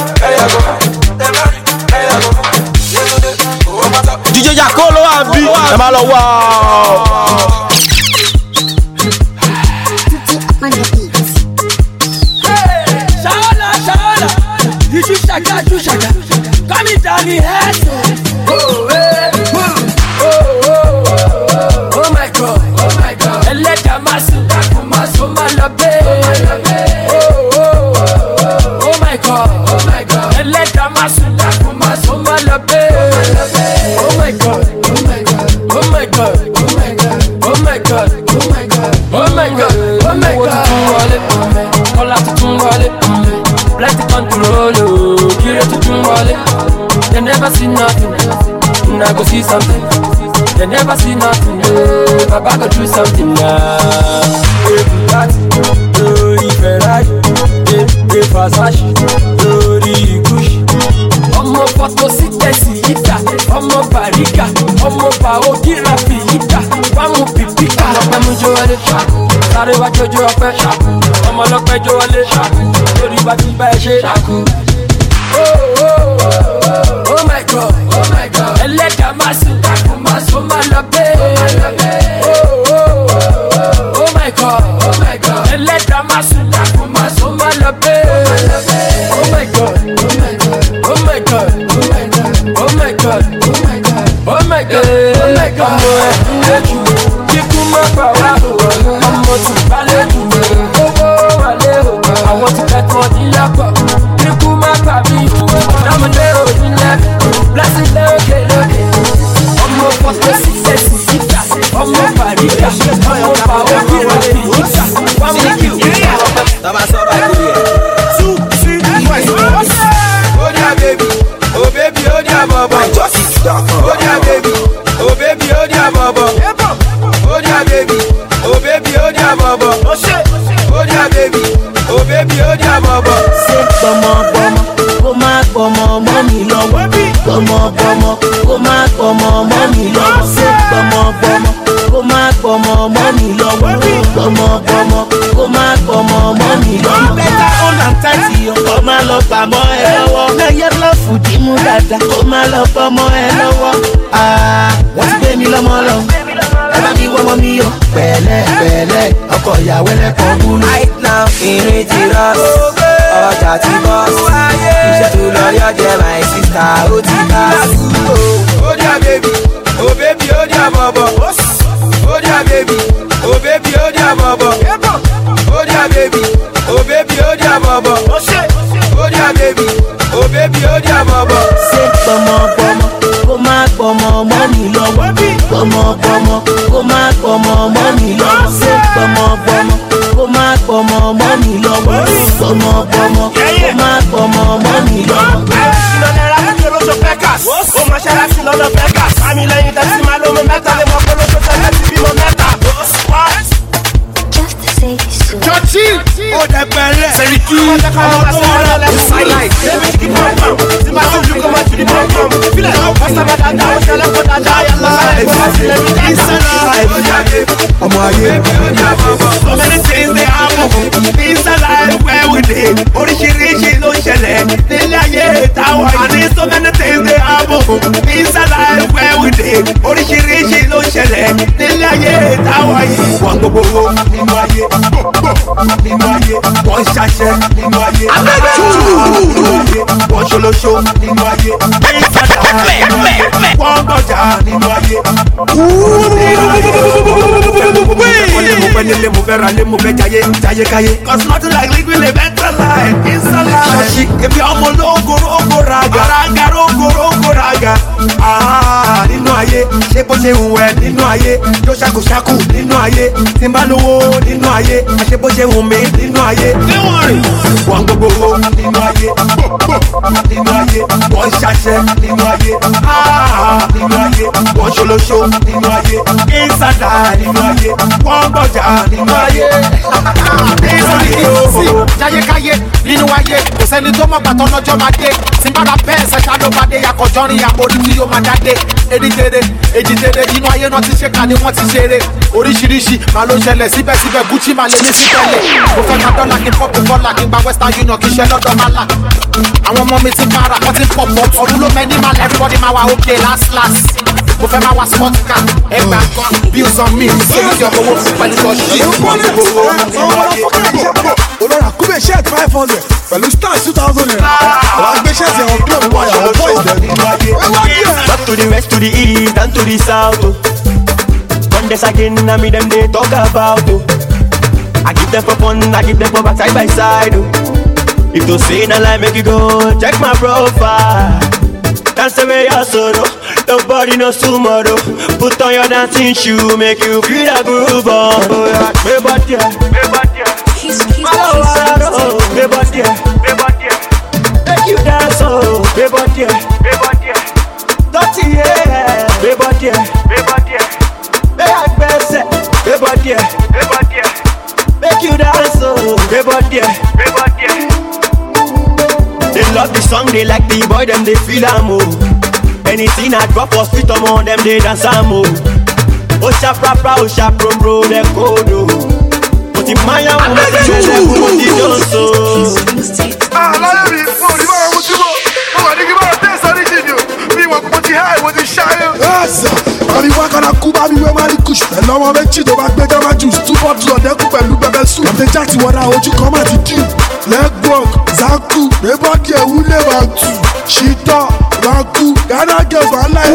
DJ Yakolo àbí. ẹ má lọ wá Shaola, you should shaka, come down the head. Oh my God, Eleta masu, my love. Oh my God, Eleta masu, my love. Oh my God, call out to wallet, plenty control, you ready to wallet. They never see nothing, now go see something. They never see nothing, Baba go do something now. Everybody, Ferrari, Versace, Gucci. Ọmọ pọtò sí tẹ̀sí yíta, ọmọ bàríkà, ọmọ bá ògìrà fi yíta, wá mú pìpìkà. Ọlọ́pẹ́ mú jó wọlé, sáré wá jójó ọpẹ́, ọmọ ọlọ́pẹ́ jó wọlé, lórí bá ti bá ẹ ṣe. Oh my God, ẹlẹ́dàá máa sùn, ó máa lọ bẹ́ẹ̀. Oh my God, ẹlẹ́dàá máa sùn, ó máa lọ bẹ́ẹ̀. Oh my God, ọmọ ẹ̀ ń lẹ́jù, kíkú má bà wá, ọmọ tún bá lẹ́jù, owó wà lérò, àwọn ti fẹ́ tán ní lápá, kíkú má bà mí, ọ̀dọ́mọdé òní lẹ́fù, blessing lókè lókè, ọmọ pọ̀tẹ́ sí tẹ̀sí síta, ọmọ bàríkà, ọmọ bà òkè rẹ̀ fi yíta, wọ́n mú kí yíta. Tọ́ba sọ́ba ìlú yẹn. Oh dear baby, oh baby, oh dear baba. Oh dear baby, oh baby, oh dear baba. Oh dear baby, oh baby, oh dear baba. Oh dear baby, oh baby, oh dear baba. Ṣé gbọmọgbọmọ kó má gbọmọ ọmọ mi lọ́wọ́? Gbọmọgbọmọ kó má gbọmọ ọmọ mi lọ́wọ́. Ṣé gbọmọgbọmọ kó má gbọmọ ọmọ mi lọ́wọ́? Gbọmọgbọmọ kó má gbọmọ ọmọ mi lọ́wọ́. Bẹ́ẹ̀ka ọ̀nà tàìsí ọkọ̀ má lọ pamọ́ ẹ lọ́wọ́. Náyẹ lọ́ọ̀fù dìímú dáadáa kó má lọ pamọ́ ẹ lọ́wọ́. Wọ́n ti gbé mi lọ́mọ lọ. Ẹ bá mi wọ́mọ mi yọ. Pẹ̀lẹ́ ọkọ̀ ìyàwó ẹlẹ́kọ̀ọ́ búlù. Right now, irin ti rọ́ọ̀sì, ọjà ti bọ́ọ̀sì. Iṣẹ́ tó lọ yọjẹ́ my sister, ó ti báàsì. Oh dear baby, oh baby, oh dear baba. Oh dear baby, oh baby, oh dear baba. Oh dear baby, oh baby, oh dear baba. Oh dear baby, oh baby, oh dear baba. Ṣé gbọmọgbọmọ kó má gbọmọ ọmọ mi lọ́wọ́? Gbọmọgbọmọ kó má gbọmọ ọmọ mi lọ́wọ́. Ṣé gbọmọgbọmọ kó má gbọmọ ọmọ mi lọ́wọ́? Gbọmọgbọmọ kó má gbọmọ ọmọ mi lọ́wọ́. Ìlọlẹ́ra lókè lóṣù Vegas, ó máa ṣẹlẹ̀ sí lọ́nà Vegas. Àmì lẹ́yìn tẹ́sí máa lómo mẹ́ta lè mọ pé lóṣù tẹ́lẹ̀ ti bímọ mẹ́ta. Jọ́tí ó dẹ̀ bẹ̀rẹ̀ Sẹ́ríkì ọmọ tó wà lọ́wọ́ Silent. Tí máa tún ju kó máa tún di pọ́npọ́n. Fílẹ̀ pásítọ̀ bá dáadáa, ó ṣẹlẹ̀ kó dáadáa. ọmọ ayé. So many things they happen. Inside life where we dey. Oríṣiríṣi ló ń ṣẹlẹ̀ nílé ayé táwọn yìí. Àní so many things they happen. Inside life where we dey. Oríṣiríṣi ló ń ṣẹlẹ̀ nílé ayé táwọn yìí. Wọ́n gbogbo owó nínú ayé. Nínú ayé. Wọ́n ṣàṣẹ nínú ayé. Nínú ayé. Wọ́n ṣolóṣo nínú ayé. Inside life nínú ayé. Wọ́n gbọ́jà nínú ayé. Mo fẹ́ nílé, mo fẹ́ ra lé, mo fẹ́ jayé káyé. Cause nothing like living a better life. Inside life. Ṣọ́ọ̀ṣì èmi ọmọ ológo raga. Raga. Nínú ayé, ṣé bó ṣe hùn ẹ́ nínú ayé. Yóò ṣàkóṣàkù nínú ayé. Tí n bá lówó nínú ayé. Ṣé bó ṣe hùn mí nínú ayé. Wọ́n gbogbo owó nínú ayé. Nínú ayé. Wọ́n ṣàṣẹ nínú ayé. Nínú ayé. Wọ́n ṣolóṣo nínú ayé. Inside nínú ayé. Wọ́n gbọ́jà nínú ayé. Sí jayékáyé nínú ayé kò sẹ́ni tó mọ̀ gbàtọ́ lọ́jọ́ máa dé tí n bá ra bẹ́ẹ̀ ṣẹ̀ṣá ló bá dé yakọ̀jọ́ rìn àpòrí tí yóò máa jáde èdìdè péré èjì tèrè inú ayé náà ti ṣe kà ní wọ́n ti ṣeré oríṣiríṣi màá ló ṣẹlẹ̀ síbẹ̀síbẹ̀ Gucci máa lé ní síbẹ̀lẹ̀ mo fẹ́ máa dọ́là kí n pọ́pù bọ́là kí n gba Western Union kí n ṣe lọ́dọ̀ máa là àwọn ọmọ mi ti para wọ́n ti pọ̀ pọ̀ ọdún ló mẹ́ ní máa everybody máa wà okay last mo fẹ́ máa wá sport car ẹgbà kan bills on me sórí ìjọba owó fún pẹ̀lú ṣọ́ọ̀ṣì olórí àkúbẹ̀ shirt 500 pẹ̀lú stars 2000 naira àwọn agbé shirt àwọn club wáyà àwọn boys dem. Back to the west, to the east, and to the south. One day again, I meet them, they talk about. I give them for fun, I give them for back side by side. If you say no lie, make you go check my profile. That's the way I saw it. Nobody knows tomorrow. Put on your dancing shoe, make you feel the groove on. Oh yeah, me body, me body. Me body, me body. Make you dance, oh, me body, me body. Dirty, yeah, me body, me body. Me like best, me body, me body. Make you dance, oh, me body, me body. They love the song, they like the boy, them they feel a move. Anything I drop or spit on them, they dance a move. Oh sha pra, oh sha bro, they code. But the Maya woman, they put the dance. Ah, la vie, oh, you are what you want. Oh, I think you want to dance on it, you. Me want to put the high, what the shy. Yes, àbí wá kára kú bá mi wé má rí kùsù. Ẹ̀nà ọmọ méjì tó bá gbé jama juice 2 bottles ọ̀dẹ́kù pẹ̀lú pẹpẹ soup. Àbí jáde wọ́n ra ojú kan má ti dì. Legwork, Zaku, Mebọ́dì Ewúlé máa tù. Ṣítọ́, Ranku, Ghana girls wà láyé.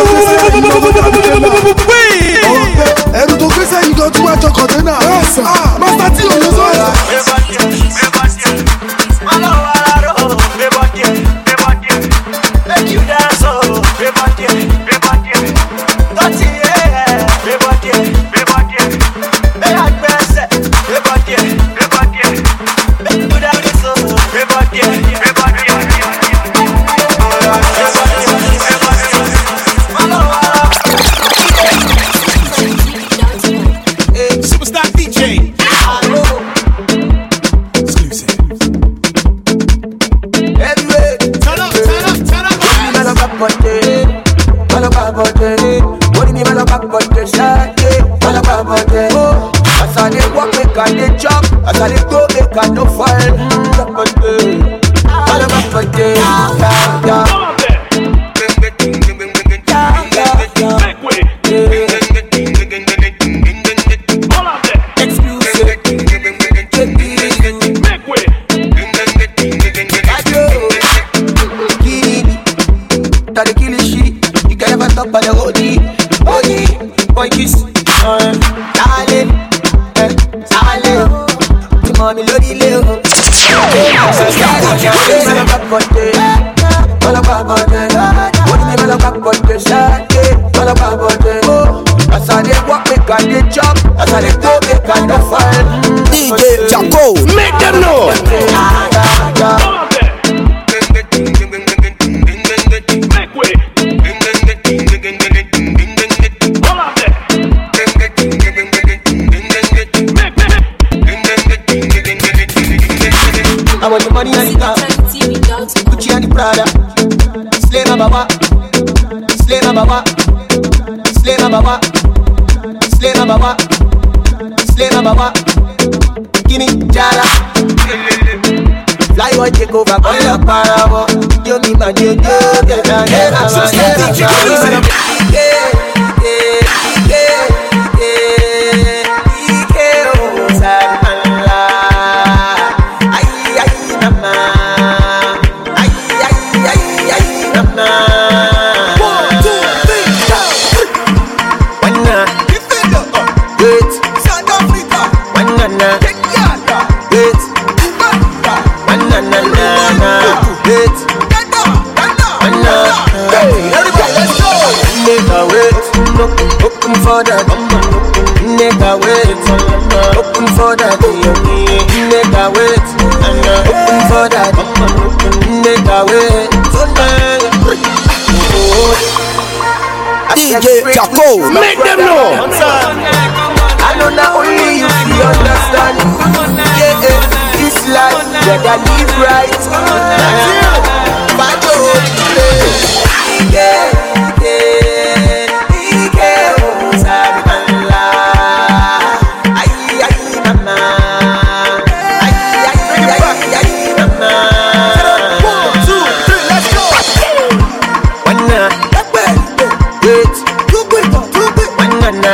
Ẹ̀rù tó gbé sẹ́yìn gan tún wá jọ kọ̀dẹ́nà. Master T ò lè sọ ẹ̀. Make you dance, oh, everybody, everybody. Dirty, yeah, everybody, everybody. They like best, everybody, everybody. Make you dance, oh, everybody, everybody. Superstar DJ. As I dey walk, make I dey chop. As I dey go, make I no fall. Mommy, lodi leo. As I dey walk, make I dey chop. As I dey go, make I no fall. DJ Jaco, make them know. I want the money and the car, Gucci and the Prada. Slay my baba, slay my baba, slay my baba, slay my baba, slay my baba. Give me jala. Fly one take over, call your power. You me my jojo, open for that, nigga wait. Open for that, nigga wait. Open for that, nigga wait. DJ Jaco, make them know. I know not only you see understand. Yeah, this life, better live right. Yeah, yeah.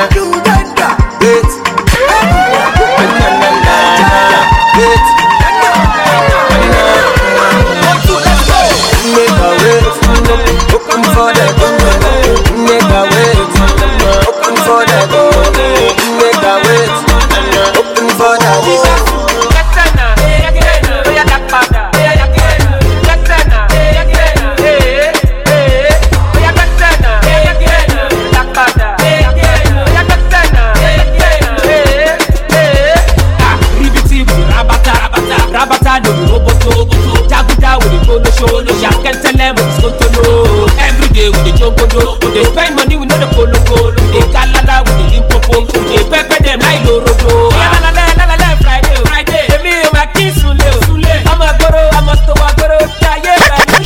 They spend money with no the polo polo. They galala with the impopo. They pepper them like Lorodo. La Friday, Friday. They me my kids Sule. I'm a goro, I'm a store goro. Yeah,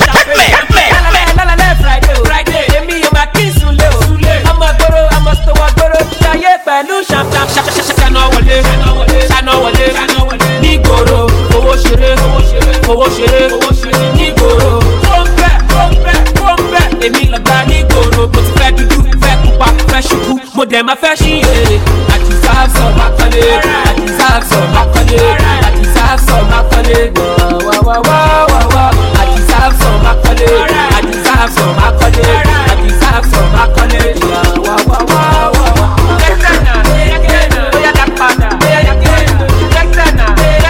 la Friday, Friday. They me my kids Sule. I'm a goro, I'm a store goro. Yeah, pẹ̀lú Shana wale. Ní goro, owó ṣeré. Ní goro. Èmi lọ́gbà ní gòrò, mo ti fẹ́ dúdú, fẹ́ pupa, fẹ́ ṣubú, mo dẹ̀ máa fẹ́ ṣí èrè. I deserve some akọ́lé, I deserve some akọ́lé, I deserve some akọ́lé, wá. I deserve some akọ́lé, I deserve some akọ́lé, I deserve some akọ́lé, wá. Lẹ́sẹ̀nà, bóyá dá padà, lẹ́sẹ̀nà.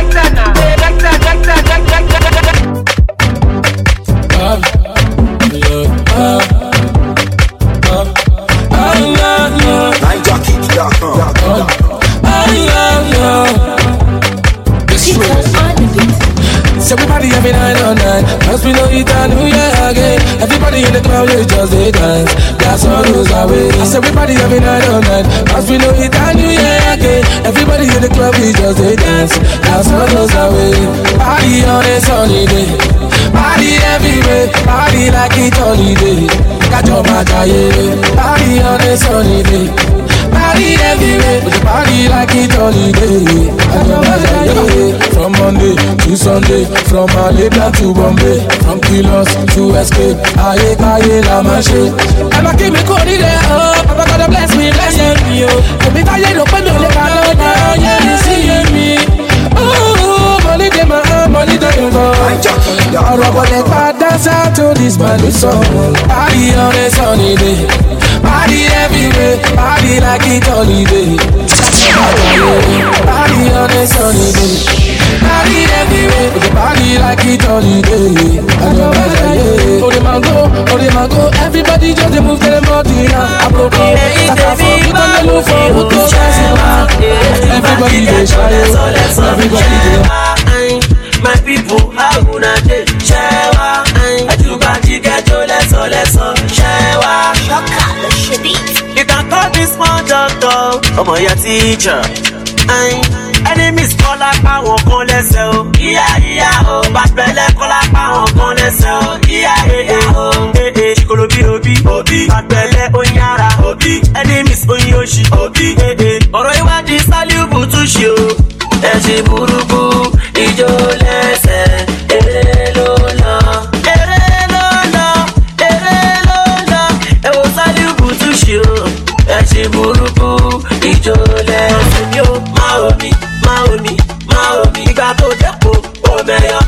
Everybody every night all night, cause we know it and New Year again. Everybody in the club, they just they dance. That's all those are way. I said everybody every night all night, cause we know it and New Year again. Everybody in the club, they just they dance. That's all those are way. Party on a sunny day, party everywhere, party like it holiday. Got your magic, party on a sunny day. Party everywhere, but the party like it holiday. From Monday to Sunday, from Maleta to Bombay, from Kilos to Escape, aye la marché. I'ma keep me cool there, oh, Papa God bless me, oh. Every time you open the door, yeah, you see me. Oh, money dem money dem go. I'll rub dance out to this body song. Party on a sunny day. Party everywhere, party like it holiday. Party on a sunny day. Party everywhere, party like it holiday. Oh the mango, everybody just they move to the body now. I broke up, we don't look for who to dance. Everybody they shy, everybody they. My people, how una dey? Shewa, Ajubati ghetto, let's all Shewa. You can call me small doctor, I'm your teacher. Enemies call up àwọn kan lẹ́sẹ̀ o. Iya o, bàtbẹ̀lẹ̀ call up àwọn kan lẹ́sẹ̀ o. Iya o, ṣìkòlò bí òbí, bàtbẹ̀lẹ̀ oyin ara òbí, enemies oyin oṣì òbí. Ọ̀rọ̀ ìwádìí sálíùbù tún ṣe o. Ẹ̀sìn burúkú, ijó lẹ́sẹ̀, eré ló lọ. Ẹ̀wọ̀n sálíùbù tún ṣe o. Ẹ̀sìn burúkú, ijó lẹ́sẹ̀ ni ó. Máa omi, ìgbà tó dẹ́kun, òmẹ̀yọ,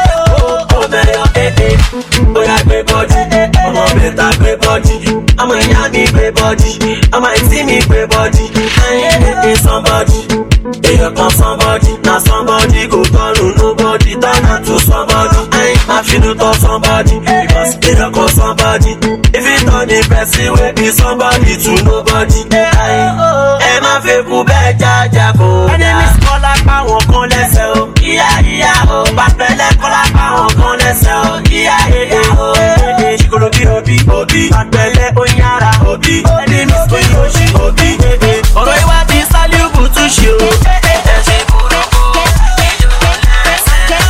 bóyá gbé bọ́dì, ọmọ mẹ́ta gbé bọ́dì, ọmọ ìyá mi gbé bọ́dì, ọmọ ìtí mi gbé bọ́dì, ayé somebody, èèyàn kan somebody, na somebody go turn to nobody, turn out to somebody, máa finú tọ́ somebody, because èèyàn kan somebody, if it turn the person wey be somebody to nobody, ẹ má fẹ́ kú bẹ́ẹ̀ jájá kó dá. Enemies kọ́ lápá wọn kan lẹ́sẹ̀ o, ìyá o, bàtẹ́lẹ̀ kọ́ lápá wọn kan lẹ́sẹ̀ o, ìyá o, ṣìkòlò bí òbí, bàtẹ́lẹ̀ oyin ara òbí, enemies oyin oṣì òbí. Ọ̀rọ̀ ìwádìí sálíùbù tún ṣe o. Ẹ̀sìn burúkú, ìjọ lẹ́sẹ̀.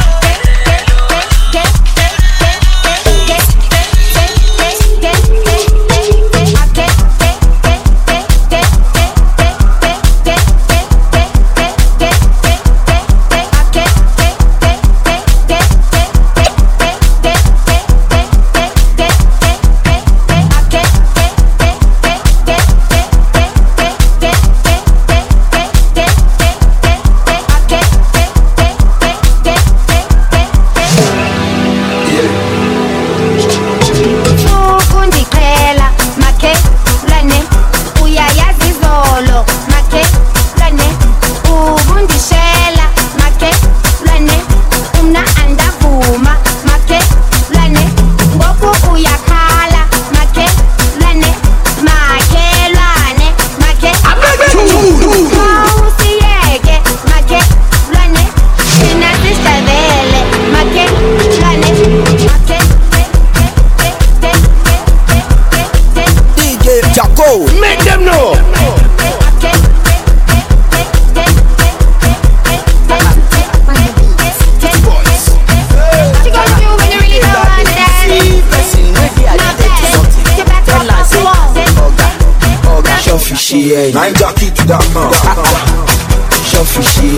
Shofishy, NineJockey.com. Shofishy,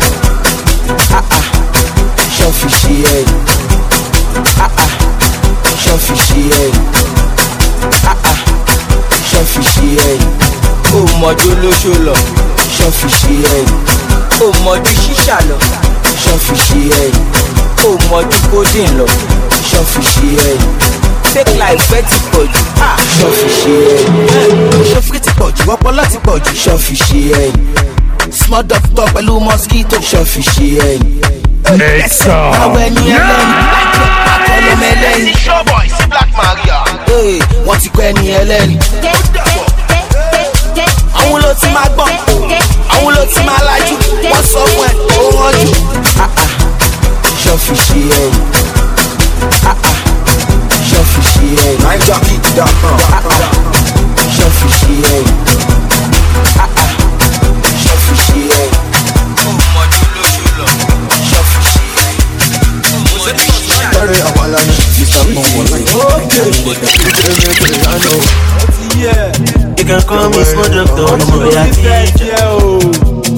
Shofishy, Shofishy, Shofishy, ó mọ̀jú lóṣù lọ. Shofishy, ó mọ̀jú ṣíṣà lọ. Shofishy, ó mọ̀jú kódìn lọ. Shofishy, fake life fẹ́ ti pọ̀ jù. Shofishy, ṣòfin ti pọ̀ jù, ọpọlọ ti pọ̀ jù. Shofishy, small doctor pẹ̀lú mosquito. Shofishy, àwọn ẹni ẹlẹ́ni akọlọ mẹlẹ́ni. Showboy sí Black Maria. Wọ́n ti kọ́ ẹni ẹlẹ́ni. Àwọn ló ti máa gbọ́, àwọn ló ti máa lajú. Wọ́n sọ fún ẹ, ó rán jù. Shofishy, Shofishy, NineJockey.com. Shofishy, Shofishy, ó mọ̀jú lóṣù lọ. Shofishy, Sorry, I'm all alone. You can call me small doctor, I'm a teacher.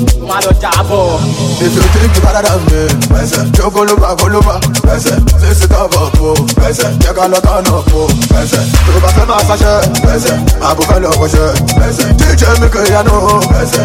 If you think you better than me, you go over. This is top up, you got a ton of you got a massage, I go follow with you. DJ me Kayano,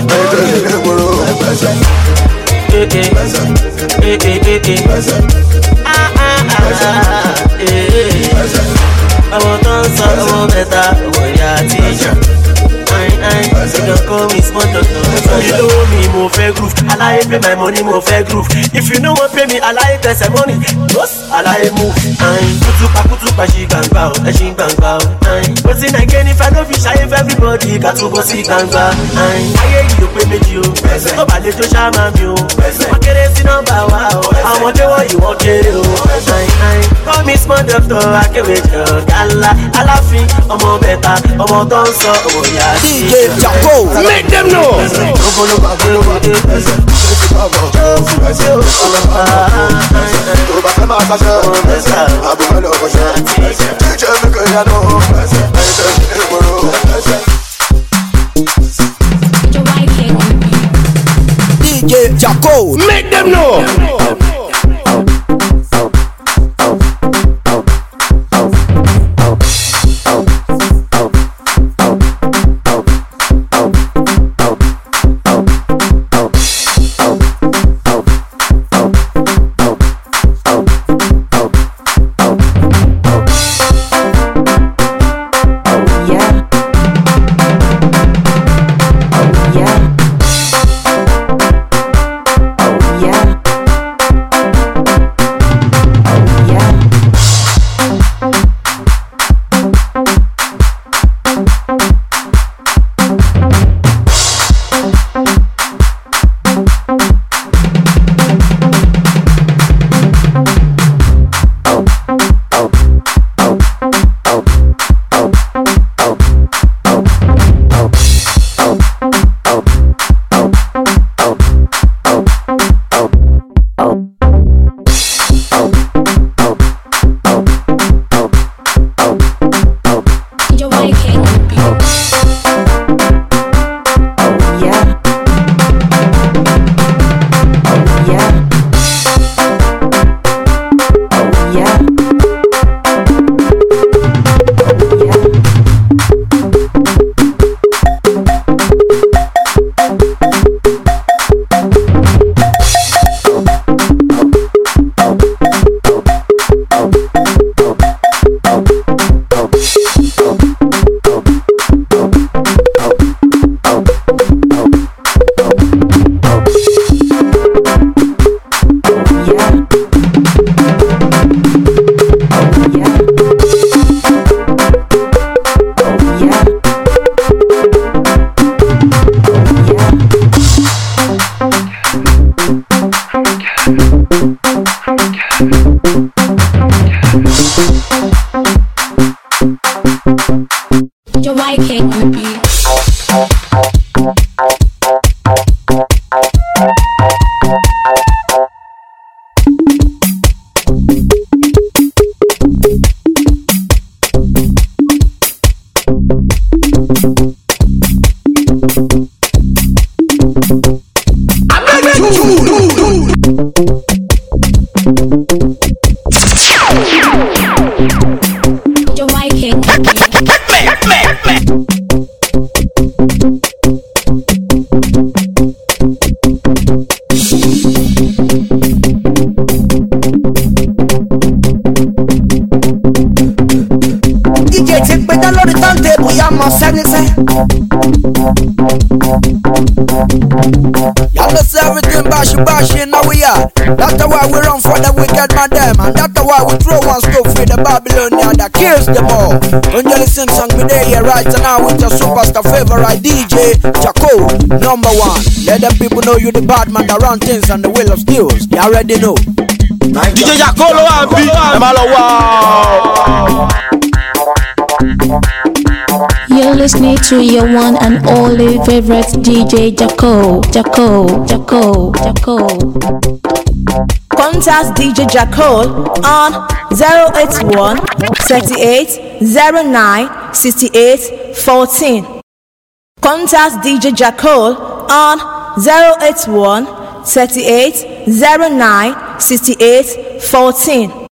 I want to answer, I want better, I want your teacher. You can call me small doctor. You know me, mo fair groove. I like pay my money, mo fair groove. If you know what pay me, I like test money. Yes, I like move. Kutupa, she gangba, she gangba. What's in again if I don't fish, I have everybody got to go see gangba. I hear you pay me you. No bad to shama you. I get it number wow. I want you what you want to. Call me small doctor, I can wait you. Gala, I love you. I'm more better, I'm more dance, oh yeah. DJ Jaco, make them know. DJ Jaco, make them know. Y'all know say everything bashy, now we are. That's why we run for the wicked man them, and that's why we throw one stove with the Babylonian that kills them all. When you listen song me there here right now with your superstar favorite DJ Jaco, number 1. Let them people know you the bad man that run things and the wheel of steels. You already know. DJ Jaco lo wa bi, ẹ má lọ wá. You're listening to your one and only favorite DJ Jaco. Contact DJ Jaco on 081 38 09 68 14. Contact DJ Jaco on 081 38 09 68 14.